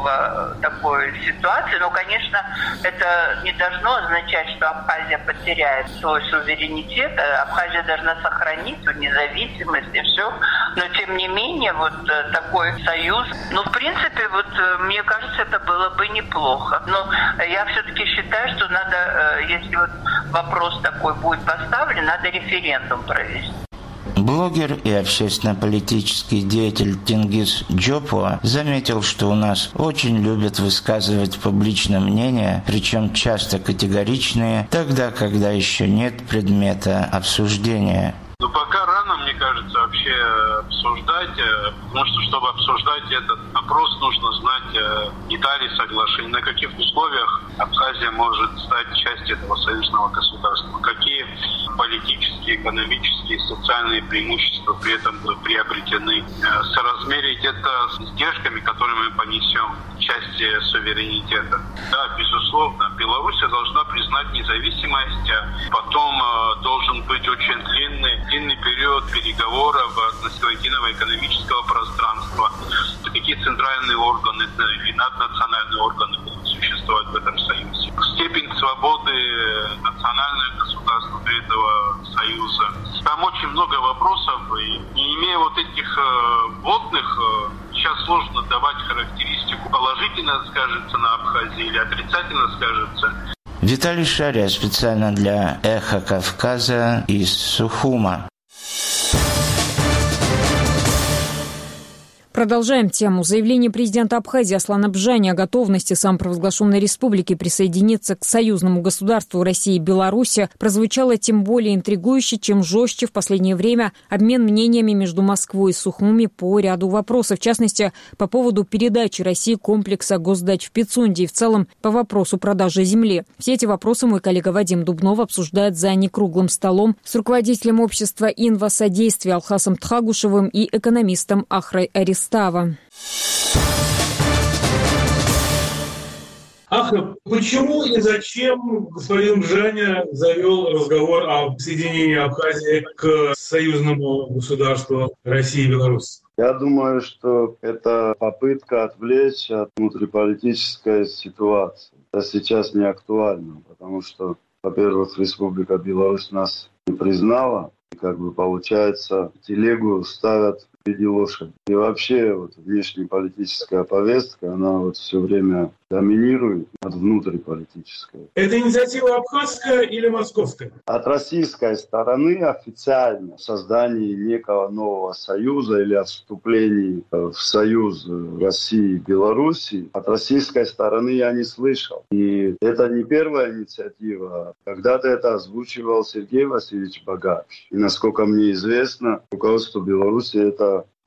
такой ситуации. Но, конечно, это не должно означать, что Абхазия потеряет свой суверенитет. Абхазия должна сохранить свою независимость и все. Но, тем не менее, такой союз, в принципе, мне кажется, это было бы неплохо. Но я все-таки считаю, что надо, если вопрос такой будет поставлен, надо референдум провести. Блогер и общественно-политический деятель Тенгиз Джопуа заметил, что у нас очень любят высказывать публичное мнение, причем часто категоричные, тогда, когда еще нет предмета обсуждения. Пока рано, мне кажется, вообще обсуждать, потому что, чтобы обсуждать этот вопрос, нужно знать детали соглашения, на каких условиях Абхазия может стать частью этого союзного государства, какие политические, экономические, социальные преимущества при этом будут приобретены. Соразмерить это с издержками, которые мы понесем в части суверенитета. Да, безусловно, Беларусь должна признать независимость, потом должен быть очень длинный период переговоров относительно единого экономического пространства. Какие центральные органы и наднациональные органы будут существовать в этом союзе. Степень свободы национального государства этого союза. Там очень много вопросов, и не имея этих вводных, сейчас сложно давать характеристику. Положительно скажется на Абхазии или отрицательно скажется. Виталий Шария специально для «Эхо Кавказа» из Сухума. Продолжаем тему. Заявление президента Абхазии Аслана Бжани о готовности самопровозглашенной республики присоединиться к союзному государству России и Беларуси прозвучало тем более интригующе, чем жестче в последнее время обмен мнениями между Москвой и Сухуми по ряду вопросов. В частности, по поводу передачи России комплекса госдач в Пицунде и в целом по вопросу продажи земли. Все эти вопросы мой коллега Вадим Дубнов обсуждает за некруглым столом с руководителем общества инвосодействия Алхасом Тхагушевым и экономистом Ахрой Аристовой. Ахра, почему и зачем господин Бжаня завел разговор о присоединении Абхазии к союзному государству России и Беларуси? Я думаю, что это попытка отвлечь от внутриполитической ситуации. Это сейчас не актуально, потому что, во-первых, Республика Беларусь нас не признала. И получается, телегу ставят впереди лошади. И вообще внешнеполитическая повестка, она все время доминирует над внутриполитической. Это инициатива абхазская или московская? От российской стороны официально в создании некого нового союза или о вступлении в союз России и Беларуси от российской стороны я не слышал. И это не первая инициатива. Когда-то это озвучивал Сергей Васильевич Багач. И насколько мне известно, руководство Беларуси это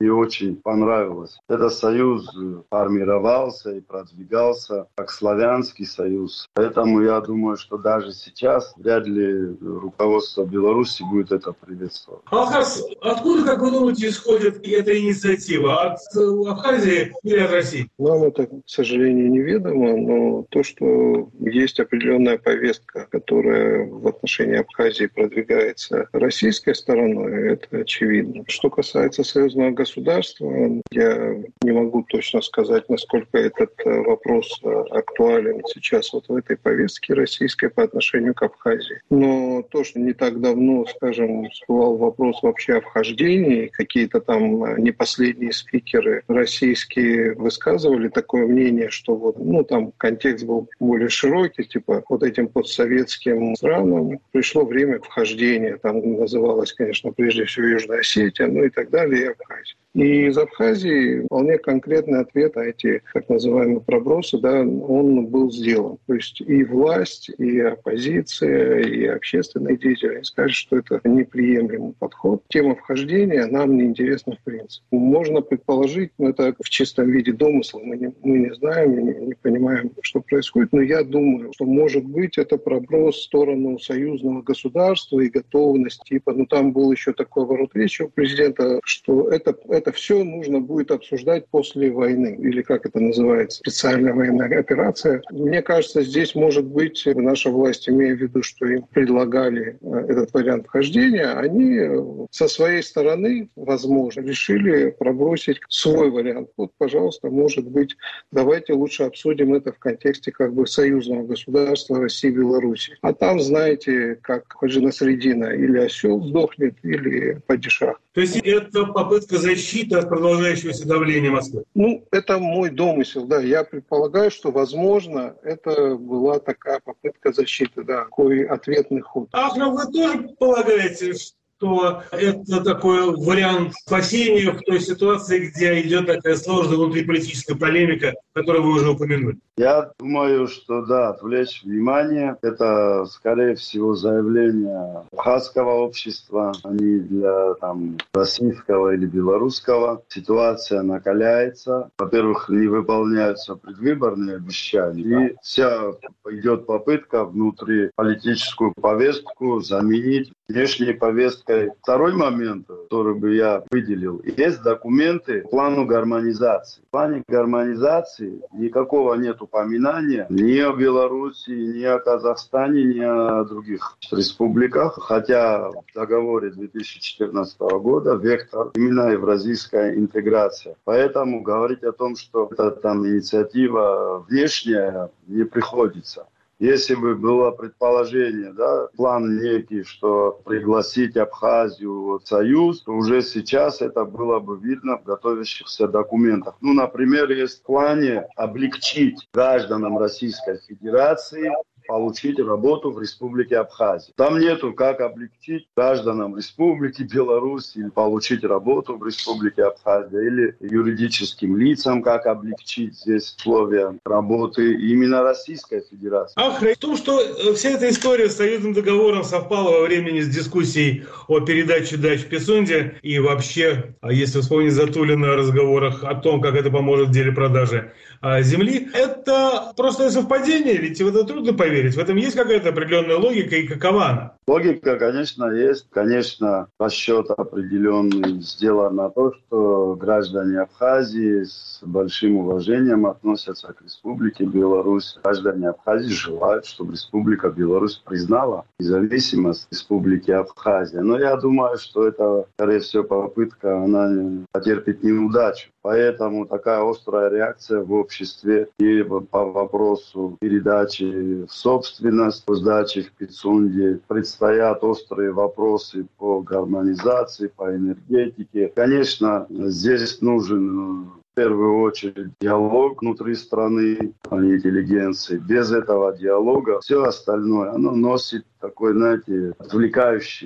и очень понравилось. Этот союз формировался и продвигался как славянский союз. Поэтому я думаю, что даже сейчас вряд ли руководство Беларуси будет это приветствовать. Алхас, откуда, как вы думаете, исходит эта инициатива? От Абхазии или от России? Нам это, к сожалению, неведомо, но то, что есть определенная повестка, которая в отношении Абхазии продвигается российской стороной, это очевидно. Что касается союзного государства, я не могу точно сказать, насколько этот вопрос актуален сейчас вот в этой повестке российской по отношению к Абхазии. Но то, что не так давно, скажем, всплывал вопрос вообще о вхождении, какие-то там не последние спикеры российские высказывали такое мнение, что вот, там контекст был более широкий, типа вот этим постсоветским странам пришло время вхождения. Там называлось, конечно, прежде всего Южная Осетия, и так далее, и Абхазия. И из Абхазии вполне конкретный ответ на эти так называемые пробросы, он был сделан. То есть и власть, и оппозиция, и общественные деятели скажут, что это неприемлемый подход. Тема вхождения нам не интересна в принципе. Можно предположить, но это в чистом виде домысла, мы не знаем, не понимаем, что происходит, но я думаю, что может быть это проброс в сторону союзного государства и готовность, там был еще такой оборот речи у президента, что это все нужно будет обсуждать после войны, или как это называется, специальная военная операция. Мне кажется, здесь может быть наша власть, имея в виду, что им предлагали этот вариант вхождения, они со своей стороны, возможно, решили пробросить свой вариант. Вот, пожалуйста, может быть, давайте лучше обсудим это в контексте союзного государства России и Беларуси. А там, знаете, как Хаджи Насреддина, или осел сдохнет, или падишах. То есть это попытка защиты от продолжающегося давления Москвы? Это мой домысел, да. Я предполагаю, что, возможно, это была такая попытка защиты, такой ответный ход. Вы тоже полагаете, что это такой вариант спасения в той ситуации, где идет такая сложная внутриполитическая полемика, которую вы уже упомянули? Я думаю, что отвлечь внимание. Это, скорее всего, заявление абхазского общества, а не для российского или белорусского. Ситуация накаляется. Во-первых, не выполняются предвыборные обещания. И вся идет попытка внутриполитическую повестку заменить внешней повесткой. Второй момент, который бы я выделил, есть документы по плану гармонизации. В плане гармонизации никакого нет упоминания ни о Беларуси, ни о Казахстане, ни о других республиках. Хотя в договоре 2014 года вектор именно евразийская интеграция. Поэтому говорить о том, что это инициатива внешняя, не приходится. Если бы было предположение, план некий, что пригласить Абхазию в союз, то уже сейчас это было бы видно в готовящихся документах. Например, есть в плане облегчить гражданам Российской Федерации получить работу в Республике Абхазия. Там нету, как облегчить гражданам Республики Беларусь или получить работу в Республике Абхазия, или юридическим лицам, как облегчить здесь условия работы именно Российской Федерации. В том, что вся эта история с союзным договором совпала во времени с дискуссией о передаче дач в Пицунде и вообще, если вспомнить Затулина о разговорах о том, как это поможет в деле продажи земли, это простое совпадение, ведь в это трудно поверить. В этом есть какая-то определенная логика, и какова она? Логика, конечно, есть. Конечно, расчет определенный сделан на то, что граждане Абхазии с большим уважением относятся к Республике Беларусь. Граждане Абхазии желают, чтобы Республика Беларусь признала независимость Республики Абхазия. Но я думаю, что это, скорее всего, попытка, она потерпит неудачу. Поэтому такая острая реакция в обществе и по вопросу передачи в собственность, по сдаче в Пицунде. Предстоят острые вопросы по гармонизации, по энергетике. Конечно, здесь нужен в первую очередь диалог внутри страны, а не интеллигенции. Без этого диалога все остальное, оно носит такой, отвлекающий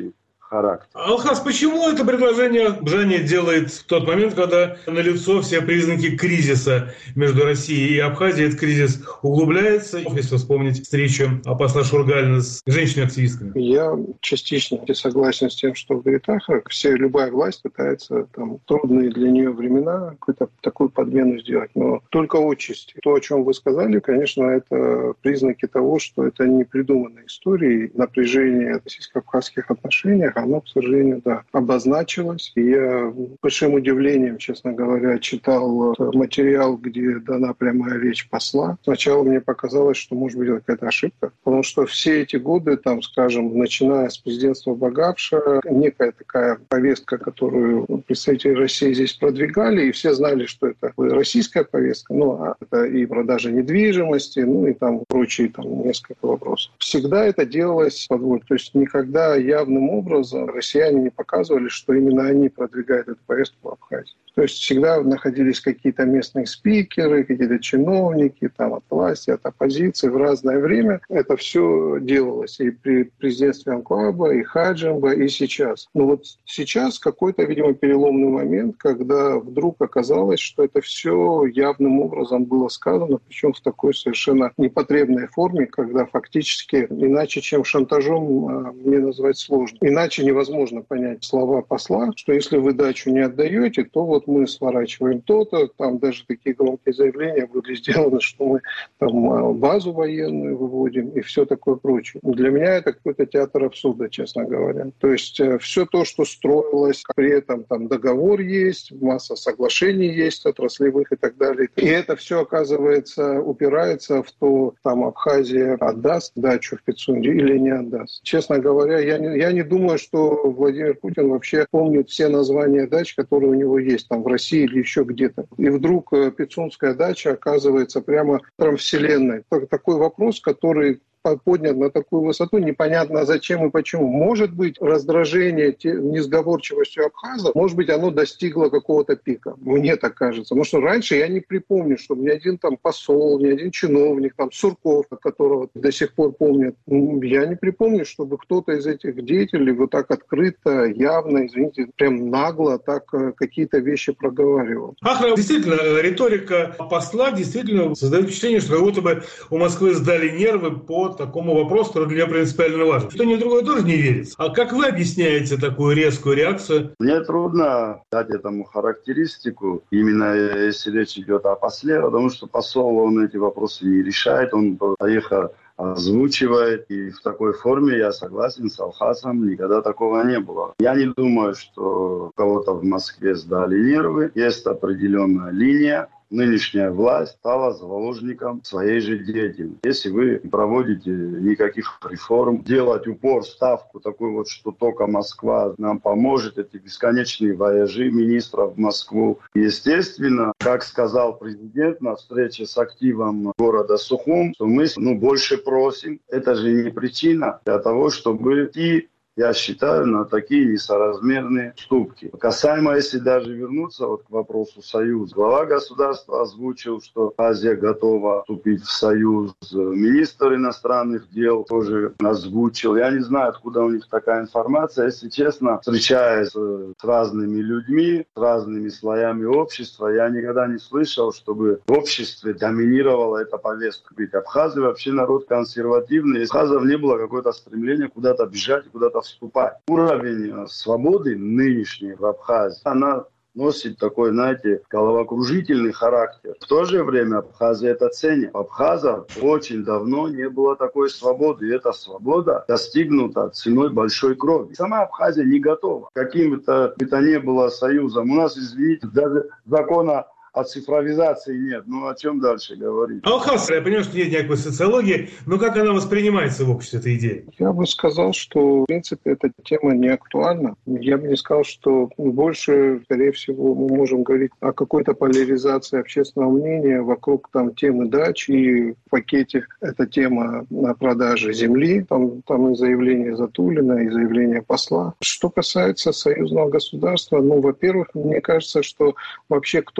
характер. Алхас, почему это предложение Бжани делает в тот момент, когда налицо все признаки кризиса между Россией и Абхазией? Этот кризис углубляется, если вспомнить встречу посла Шургалина с женщинами-активистками. Я частично согласен с тем, что говорит Аха. Любая власть пытается в трудные для нее времена какую-то такую подмену сделать. Но только отчасти. То, о чем вы сказали, конечно, это признаки того, что это не придуманная история. Напряжение в российско-абхазских отношениях, оно, к сожалению, обозначилось. И я с большим удивлением, честно говоря, читал материал, где дана прямая речь посла. Сначала мне показалось, что, может быть, это какая-то ошибка. Потому что все эти годы, начиная с президентства Багапша, некая такая повестка, которую представители России здесь продвигали, и все знали, что это российская повестка, это и продажа недвижимости, и прочие несколько вопросов. Всегда это делалось подвое. То есть никогда явным образом россияне не показывали, что именно они продвигают эту повестку в Абхазии. То есть всегда находились какие-то местные спикеры, какие-то чиновники от власти, от оппозиции. В разное время это все делалось и при президентстве Анклаба, и Хаджимба, и сейчас. Но сейчас какой-то, видимо, переломный момент, когда вдруг оказалось, что это все явным образом было сказано, причем в такой совершенно непотребной форме, когда фактически иначе, чем шантажом, мне назвать сложно. Иначе невозможно понять слова посла, что если вы дачу не отдаете, то мы сворачиваем то-то, даже такие громкие заявления были сделаны, что мы базу военную выводим и все такое прочее. Для меня это какой-то театр абсурда, честно говоря. То есть все то, что строилось, при этом договор есть, масса соглашений есть, отраслевых и так далее. И это все, оказывается, упирается в то, Абхазия отдаст дачу в Пицунде или не отдаст. Честно говоря, я не думаю, что Владимир Путин вообще помнит все названия дач, которые у него есть в России или еще где-то. И вдруг Пицунская дача оказывается прямо в вселенной. Такой вопрос, который поднят на такую высоту, непонятно зачем и почему. Может быть, раздражение несговорчивостью абхазов, может быть, оно достигло какого-то пика. Мне так кажется. Потому что раньше я не припомню, чтобы ни один посол, ни один чиновник, Сурков, которого до сих пор помнят, я не припомню, чтобы кто-то из этих деятелей вот так открыто, явно, извините, прям нагло так какие-то вещи проговаривал. Действительно, риторика посла действительно создает впечатление, что как будто бы у Москвы сдали нервы по такому вопросу, который для меня принципиально важен. Что ни другое тоже не верится. А как вы объясняете такую резкую реакцию? Мне трудно дать этому характеристику, именно если речь идет о после, потому что посол, он эти вопросы не решает, он поехал озвучивает, и в такой форме я согласен с Алхасом, никогда такого не было. Я не думаю, что кого-то в Москве сдали нервы, есть определенная линия. Нынешняя власть стала заложником своей же деятельности. Если вы не проводите никаких реформ, делать упор, ставку такую что только Москва нам поможет, эти бесконечные вояжи министров в Москву. Естественно, как сказал президент на встрече с активом города Сухум, что мы больше просим. Это же не причина для того, чтобы идти, я считаю, на такие несоразмерные уступки. Касаемо, если даже вернуться к вопросу союза. Глава государства озвучил, что Азия готова вступить в союз. Министр иностранных дел тоже озвучил. Я не знаю, откуда у них такая информация. Если честно, встречаясь с разными людьми, с разными слоями общества, я никогда не слышал, чтобы в обществе доминировала эта повестка. Ведь абхазы вообще народ консервативный. У абхазов не было какое-то стремления куда-то бежать, куда-то вступать. Уровень свободы нынешней в Абхазии, она носит такой, головокружительный характер. В то же время абхазы это ценят. У абхазов очень давно не было такой свободы. И эта свобода достигнута ценой большой крови. Сама Абхазия не готова. Каким-то это не было союзом. У нас, извините, даже закона о цифровизации нет. О чем дальше говорить? Алхас, я понимаю, что нет никакой социологии, но как она воспринимается в обществе, эта идея? Я бы сказал, что, в принципе, эта тема не актуальна. Я бы не сказал, что больше, скорее всего, мы можем говорить о какой-то поляризации общественного мнения вокруг темы дач, и в пакете эта тема продажи земли, там и заявление Затулина, и заявление посла. Что касается союзного государства, во-первых, мне кажется, что вообще кто бы этот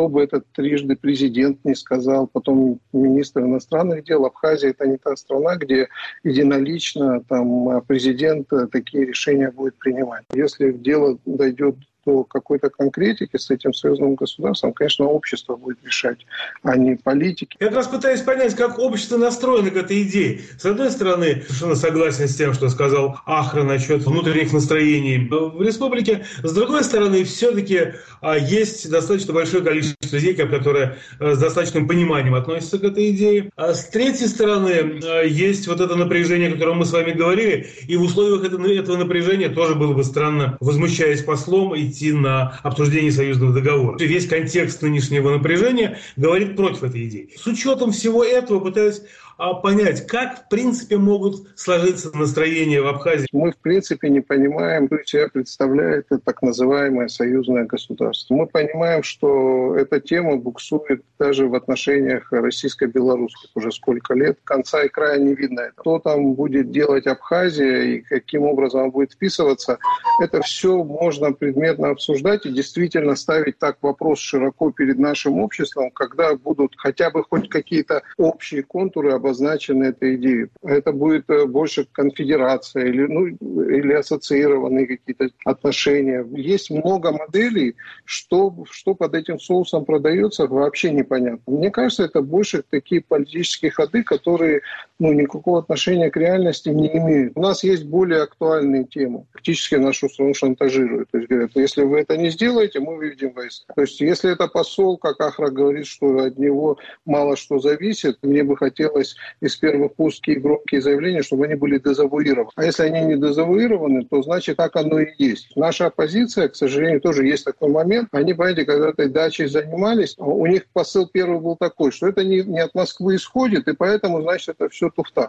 трижды президент не сказал, потом министр иностранных дел. Абхазия – это не та страна, где единолично там президент такие решения будет принимать. Если дело дойдет до какой-то конкретики с этим союзным государством, конечно, общество будет решать, а не политики. Я как раз пытаюсь понять, как общество настроено к этой идее. С одной стороны, совершенно согласен с тем, что сказал Ахра насчет внутренних настроений в республике. С другой стороны, все-таки есть достаточно большое количество людей, которые с достаточным пониманием относятся к этой идее. А с третьей стороны, есть вот это напряжение, о котором мы с вами говорили, и в условиях этого напряжения тоже было бы странно, возмущаясь послом, идти на обсуждение союзного договора. Весь контекст нынешнего напряжения говорит против этой идеи. С учетом всего этого пытаюсь понять, как в принципе могут сложиться настроения в Абхазии. Мы в принципе не понимаем, что из себя представляет это так называемое союзное государство. Мы понимаем, что эта тема буксует даже в отношениях российско-белорусских уже сколько лет. Конца и края не видно. Что там будет делать Абхазия и каким образом она будет вписываться, это все можно предметно обсуждать и действительно ставить так вопрос широко перед нашим обществом, когда будут хотя бы хоть какие-то общие контуры обозначены этой идеей. Это будет больше конфедерация или ассоциированные какие-то отношения. Есть много моделей, что под этим соусом продается, вообще непонятно. Мне кажется, это больше такие политические ходы, которые никакого отношения к реальности не имеют. У нас есть более актуальные темы. Фактически нашу страну шантажируют. То есть говорят, если вы это не сделаете, мы выведем войска. То есть если это посол, как Ахра говорит, что от него мало что зависит, мне бы хотелось из первых уст такие громкие заявления, чтобы они были дезавуированы. А если они не дезавуированы, то значит так оно и есть. Наша оппозиция, к сожалению, тоже есть такой момент. Они, понимаете, когда этой дачей занимались, у них посыл первый был такой, что это не от Москвы исходит, и поэтому, значит, это все туфта.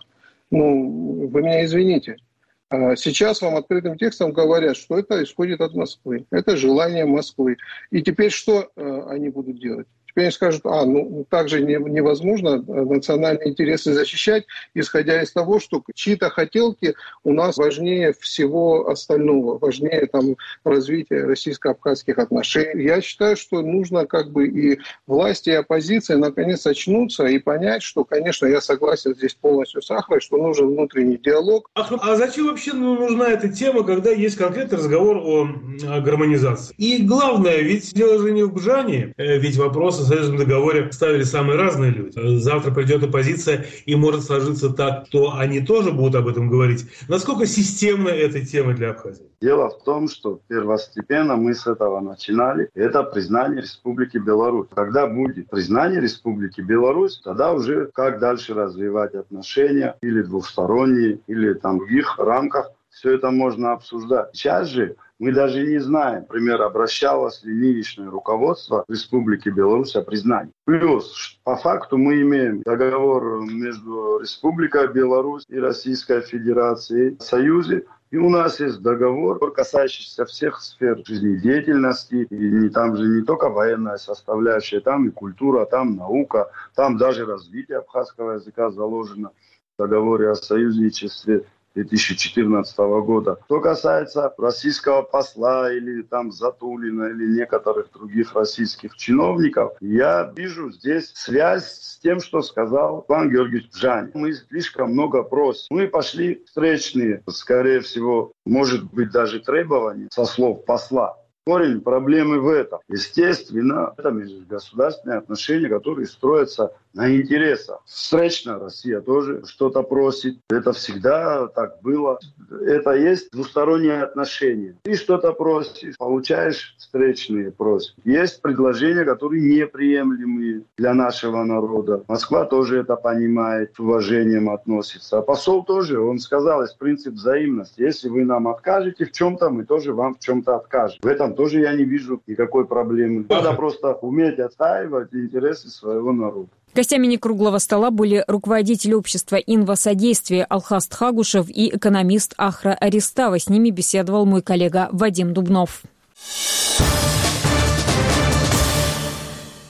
Вы меня извините. Сейчас вам открытым текстом говорят, что это исходит от Москвы. Это желание Москвы. И теперь что они будут делать? Теперь они скажут, так же невозможно национальные интересы защищать, исходя из того, что чьи-то хотелки у нас важнее всего остального, важнее развития российско-абхазских отношений. Я считаю, что нужно и власти, и оппозиция наконец очнуться и понять, что, конечно, я согласен здесь полностью с Ахрой, что нужен внутренний диалог. А зачем вообще нужна эта тема, когда есть конкретный разговор о гармонизации? И главное, ведь дело же не в Бжане, ведь вопросы о союзном договоре ставили самые разные люди. Завтра придет оппозиция, и может сложиться так, что они тоже будут об этом говорить. Насколько системна эта тема для Абхазии? Дело в том, что первостепенно мы с этого начинали. Это признание Республики Беларусь. Когда будет признание Республики Беларусь, тогда уже как дальше развивать отношения, или двухсторонние, или в других рамках. Все это можно обсуждать. Сейчас же мы даже не знаем, например, обращалось ли нынешнее руководство Республики Беларусь о признании. Плюс, по факту мы имеем договор между Республикой Беларусь и Российской Федерацией в Союзе. И у нас есть договор, касающийся всех сфер жизнедеятельности. И там же не только военная составляющая, там и культура, там наука, там даже развитие абхазского языка заложено в договоре о союзничестве 2014 года. Что касается российского посла или Затулина или некоторых других российских чиновников, я вижу здесь связь с тем, что сказал Иван Георгиевич Бжанин. Мы слишком много просим. Мы пошли встречные, скорее всего, может быть даже требования со слов посла. Корень проблемы в этом. Естественно, это межгосударственные отношения, которые строятся на интересах. Встречно Россия тоже что-то просит. Это всегда так было. Это есть двусторонние отношения. Ты что-то просишь, получаешь встречные просьбы. Есть предложения, которые неприемлемые для нашего народа. Москва тоже это понимает, с уважением относится. А посол тоже, он сказал, есть принцип взаимности. Если вы нам откажете в чем-то, мы тоже вам в чем-то откажем. В этом тоже я не вижу никакой проблемы. Надо просто уметь отстаивать интересы своего народа. Гостями некруглого стола были руководитель общества «Инвосодействие» Алхас Тхагушев и экономист Ахра Аристава. С ними беседовал мой коллега Вадим Дубнов. В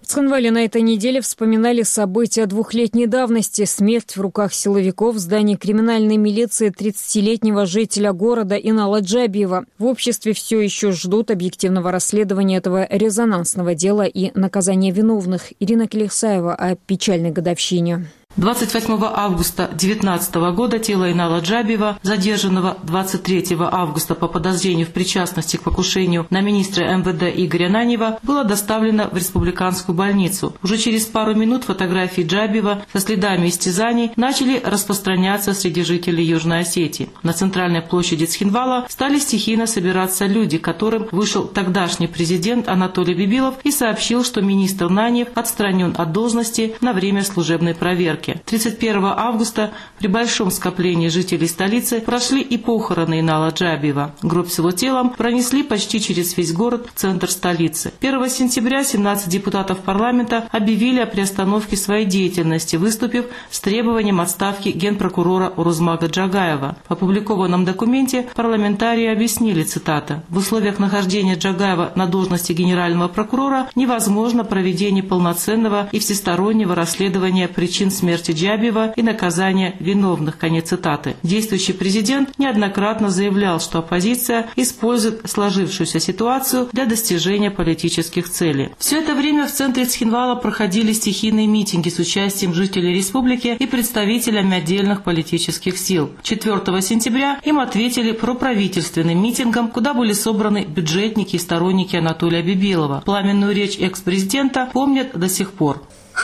В Цхинвале на этой неделе вспоминали события двухлетней давности. Смерть в руках силовиков в здании криминальной милиции 30-летнего жителя города Инала Джабиева. В обществе все еще ждут объективного расследования этого резонансного дела и наказания виновных. Ирина Келихсаева о печальной годовщине. 28 августа 2019 года тело Инала Джабиева, задержанного 23 августа по подозрению в причастности к покушению на министра МВД Игоря Нанева, было доставлено в республиканскую больницу. Уже через пару минут фотографии Джабиева со следами истязаний начали распространяться среди жителей Южной Осетии. На центральной площади Цхинвала стали стихийно собираться люди, к которым вышел тогдашний президент Анатолий Бибилов и сообщил, что министр Нанев отстранен от должности на время служебной проверки. 31 августа при большом скоплении жителей столицы прошли и похороны Инала Джабиева. Гроб с его телом пронесли почти через весь город в центр столицы. 1 сентября 17 депутатов парламента объявили о приостановке своей деятельности, выступив с требованием отставки генпрокурора Урузмага Джагаева. В опубликованном документе парламентарии объяснили, цитата: «В условиях нахождения Джагаева на должности генерального прокурора невозможно проведение полноценного и всестороннего расследования причин смерти Джабиева и наказания виновных». Конец цитаты. Действующий президент неоднократно заявлял, что оппозиция использует сложившуюся ситуацию для достижения политических целей. Все это время в центре Цхинвала проходили стихийные митинги с участием жителей республики и представителями отдельных политических сил. 4 сентября им ответили проправительственным митингом, куда были собраны бюджетники и сторонники Анатолия Бибилова. Пламенную речь экс-президента помнят до сих пор.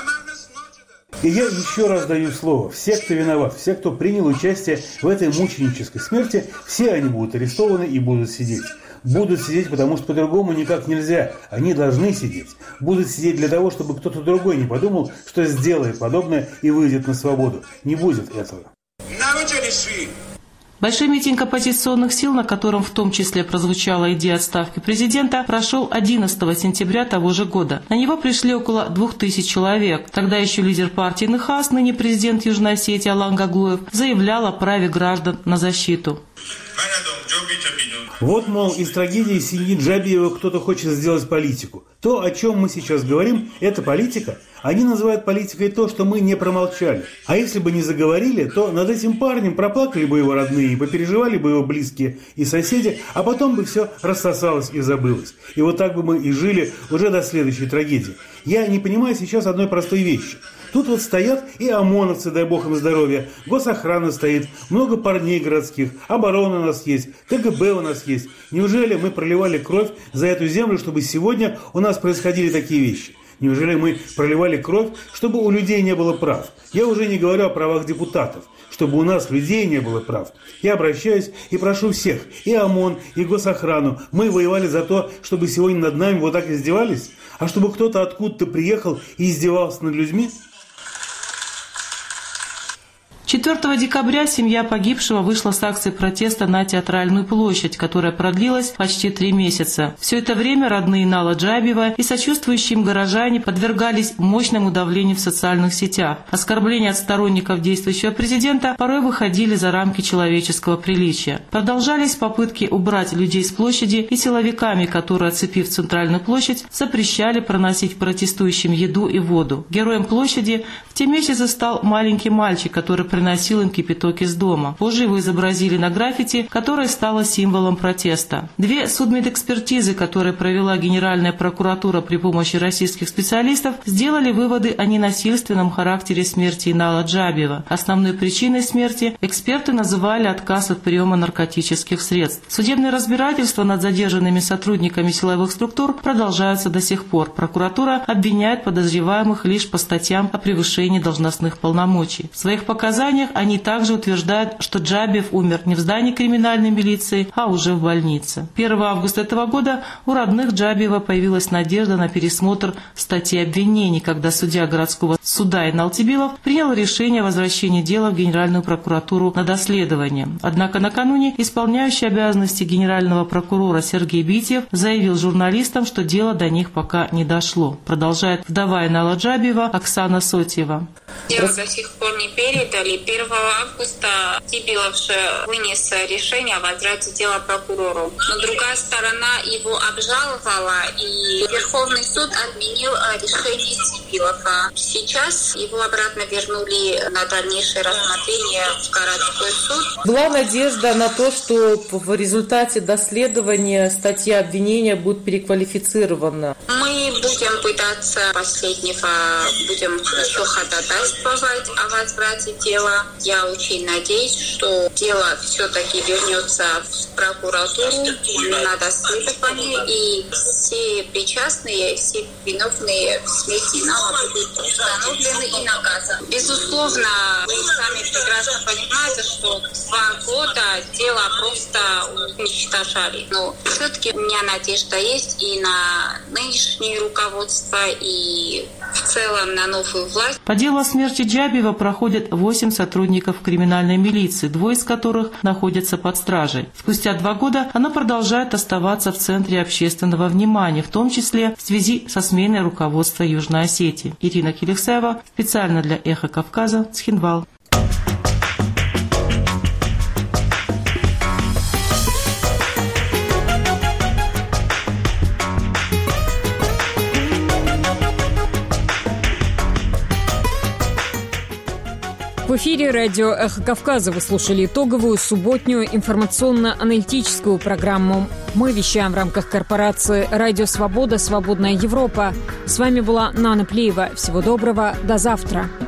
И я еще раз даю слово. Все, кто виноват, все, кто принял участие в этой мученической смерти, все они будут арестованы и будут сидеть. Будут сидеть, потому что по-другому никак нельзя. Они должны сидеть. Будут сидеть для того, чтобы кто-то другой не подумал, что сделает подобное и выйдет на свободу. Не будет этого. Большой митинг оппозиционных сил, на котором в том числе прозвучала идея отставки президента, прошел 11 сентября того же года. На него пришли около 2000 человек. Тогда еще лидер партии НХАС, ныне президент Южной Осетии Алан Гаглуев, заявлял о праве граждан на защиту. Вот, мол, из трагедии семьи Джабиева кто-то хочет сделать политику. То, о чем мы сейчас говорим, это политика. Они называют политикой то, что мы не промолчали. А если бы не заговорили, то над этим парнем проплакали бы его родные, и попереживали бы его близкие и соседи, а потом бы все рассосалось и забылось. И вот так бы мы и жили уже до следующей трагедии. Я не понимаю сейчас одной простой вещи. Тут вот стоят и ОМОНовцы, дай бог им здоровья, госохрана стоит, много парней городских, оборона у нас есть, КГБ у нас есть. Неужели мы проливали кровь за эту землю, чтобы сегодня у нас происходили такие вещи? Неужели мы проливали кровь, чтобы у людей не было прав? Я уже не говорю о правах депутатов, чтобы у нас, людей, не было прав. Я обращаюсь и прошу всех, и ОМОН, и госохрану. Мы воевали за то, чтобы сегодня над нами вот так издевались? А чтобы кто-то откуда-то приехал и издевался над людьми? 4 декабря семья погибшего вышла с акцией протеста на Театральную площадь, которая продлилась почти 3 месяца. Все это время родные Инала Джабиева и сочувствующие им горожане подвергались мощному давлению в социальных сетях. Оскорбления от сторонников действующего президента порой выходили за рамки человеческого приличия. Продолжались попытки убрать людей с площади и силовиками, которые, оцепив Центральную площадь, запрещали проносить протестующим еду и воду. Героем площади в те месяцы стал маленький мальчик, который приносил им кипяток из дома. Позже его изобразили на граффити, которое стало символом протеста. 2 судмедэкспертизы, которые провела Генеральная прокуратура при помощи российских специалистов, сделали выводы о ненасильственном характере смерти Инала Джабиева. Основной причиной смерти эксперты называли отказ от приема наркотических средств. Судебные разбирательства над задержанными сотрудниками силовых структур продолжаются до сих пор. Прокуратура обвиняет подозреваемых лишь по статьям о превышении должностных полномочий. В своих показаниях они также утверждают, что Джабиев умер не в здании криминальной милиции, а уже в больнице. 1 августа этого года у родных Джабиева появилась надежда на пересмотр статьи обвинений, когда судья городского суда Инал Тибилов принял решение о возвращении дела в Генеральную прокуратуру на доследование. Однако накануне исполняющий обязанности генерального прокурора Сергей Битьев заявил журналистам, что дело до них пока не дошло. Продолжает вдова Инала Джабиева Оксана Сотьева. Дело до сих пор не передали 1 августа Тибилов вынес решение о возврате дела прокурору. Но другая сторона его обжаловала, и Верховный суд отменил решение Тибилова. Сейчас его обратно вернули на дальнейшее рассмотрение в городской суд. Была надежда на то, что в результате доследования статья обвинения будет переквалифицирована. Мы будем пытаться последнего, будем еще ходатайствовать о возврате дела. Я очень надеюсь, что дело все-таки вернется в прокуратуру на доследование, и все причастные, все виновные в смерти Нама будут установлены и наказаны. Безусловно, вы сами прекрасно понимаете, что 2 года дело просто уничтожали. Но все-таки у меня надежда есть и на нынешнее руководство, и в целом на новую власть. По делу о смерти Джабиева проходят 8 сотрудников криминальной милиции, 2 из которых находятся под стражей. Спустя 2 года она продолжает оставаться в центре общественного внимания, в том числе в связи со сменой руководства Южной Осетии. Ирина Киликсаева, специально для «Эхо Кавказа», Цхинвал. В эфире радио «Эхо Кавказа» вы слушали итоговую субботнюю информационно-аналитическую программу. Мы вещаем в рамках корпорации «Радио Свобода. Свободная Европа». С вами была Нана Плеева. Всего доброго. До завтра.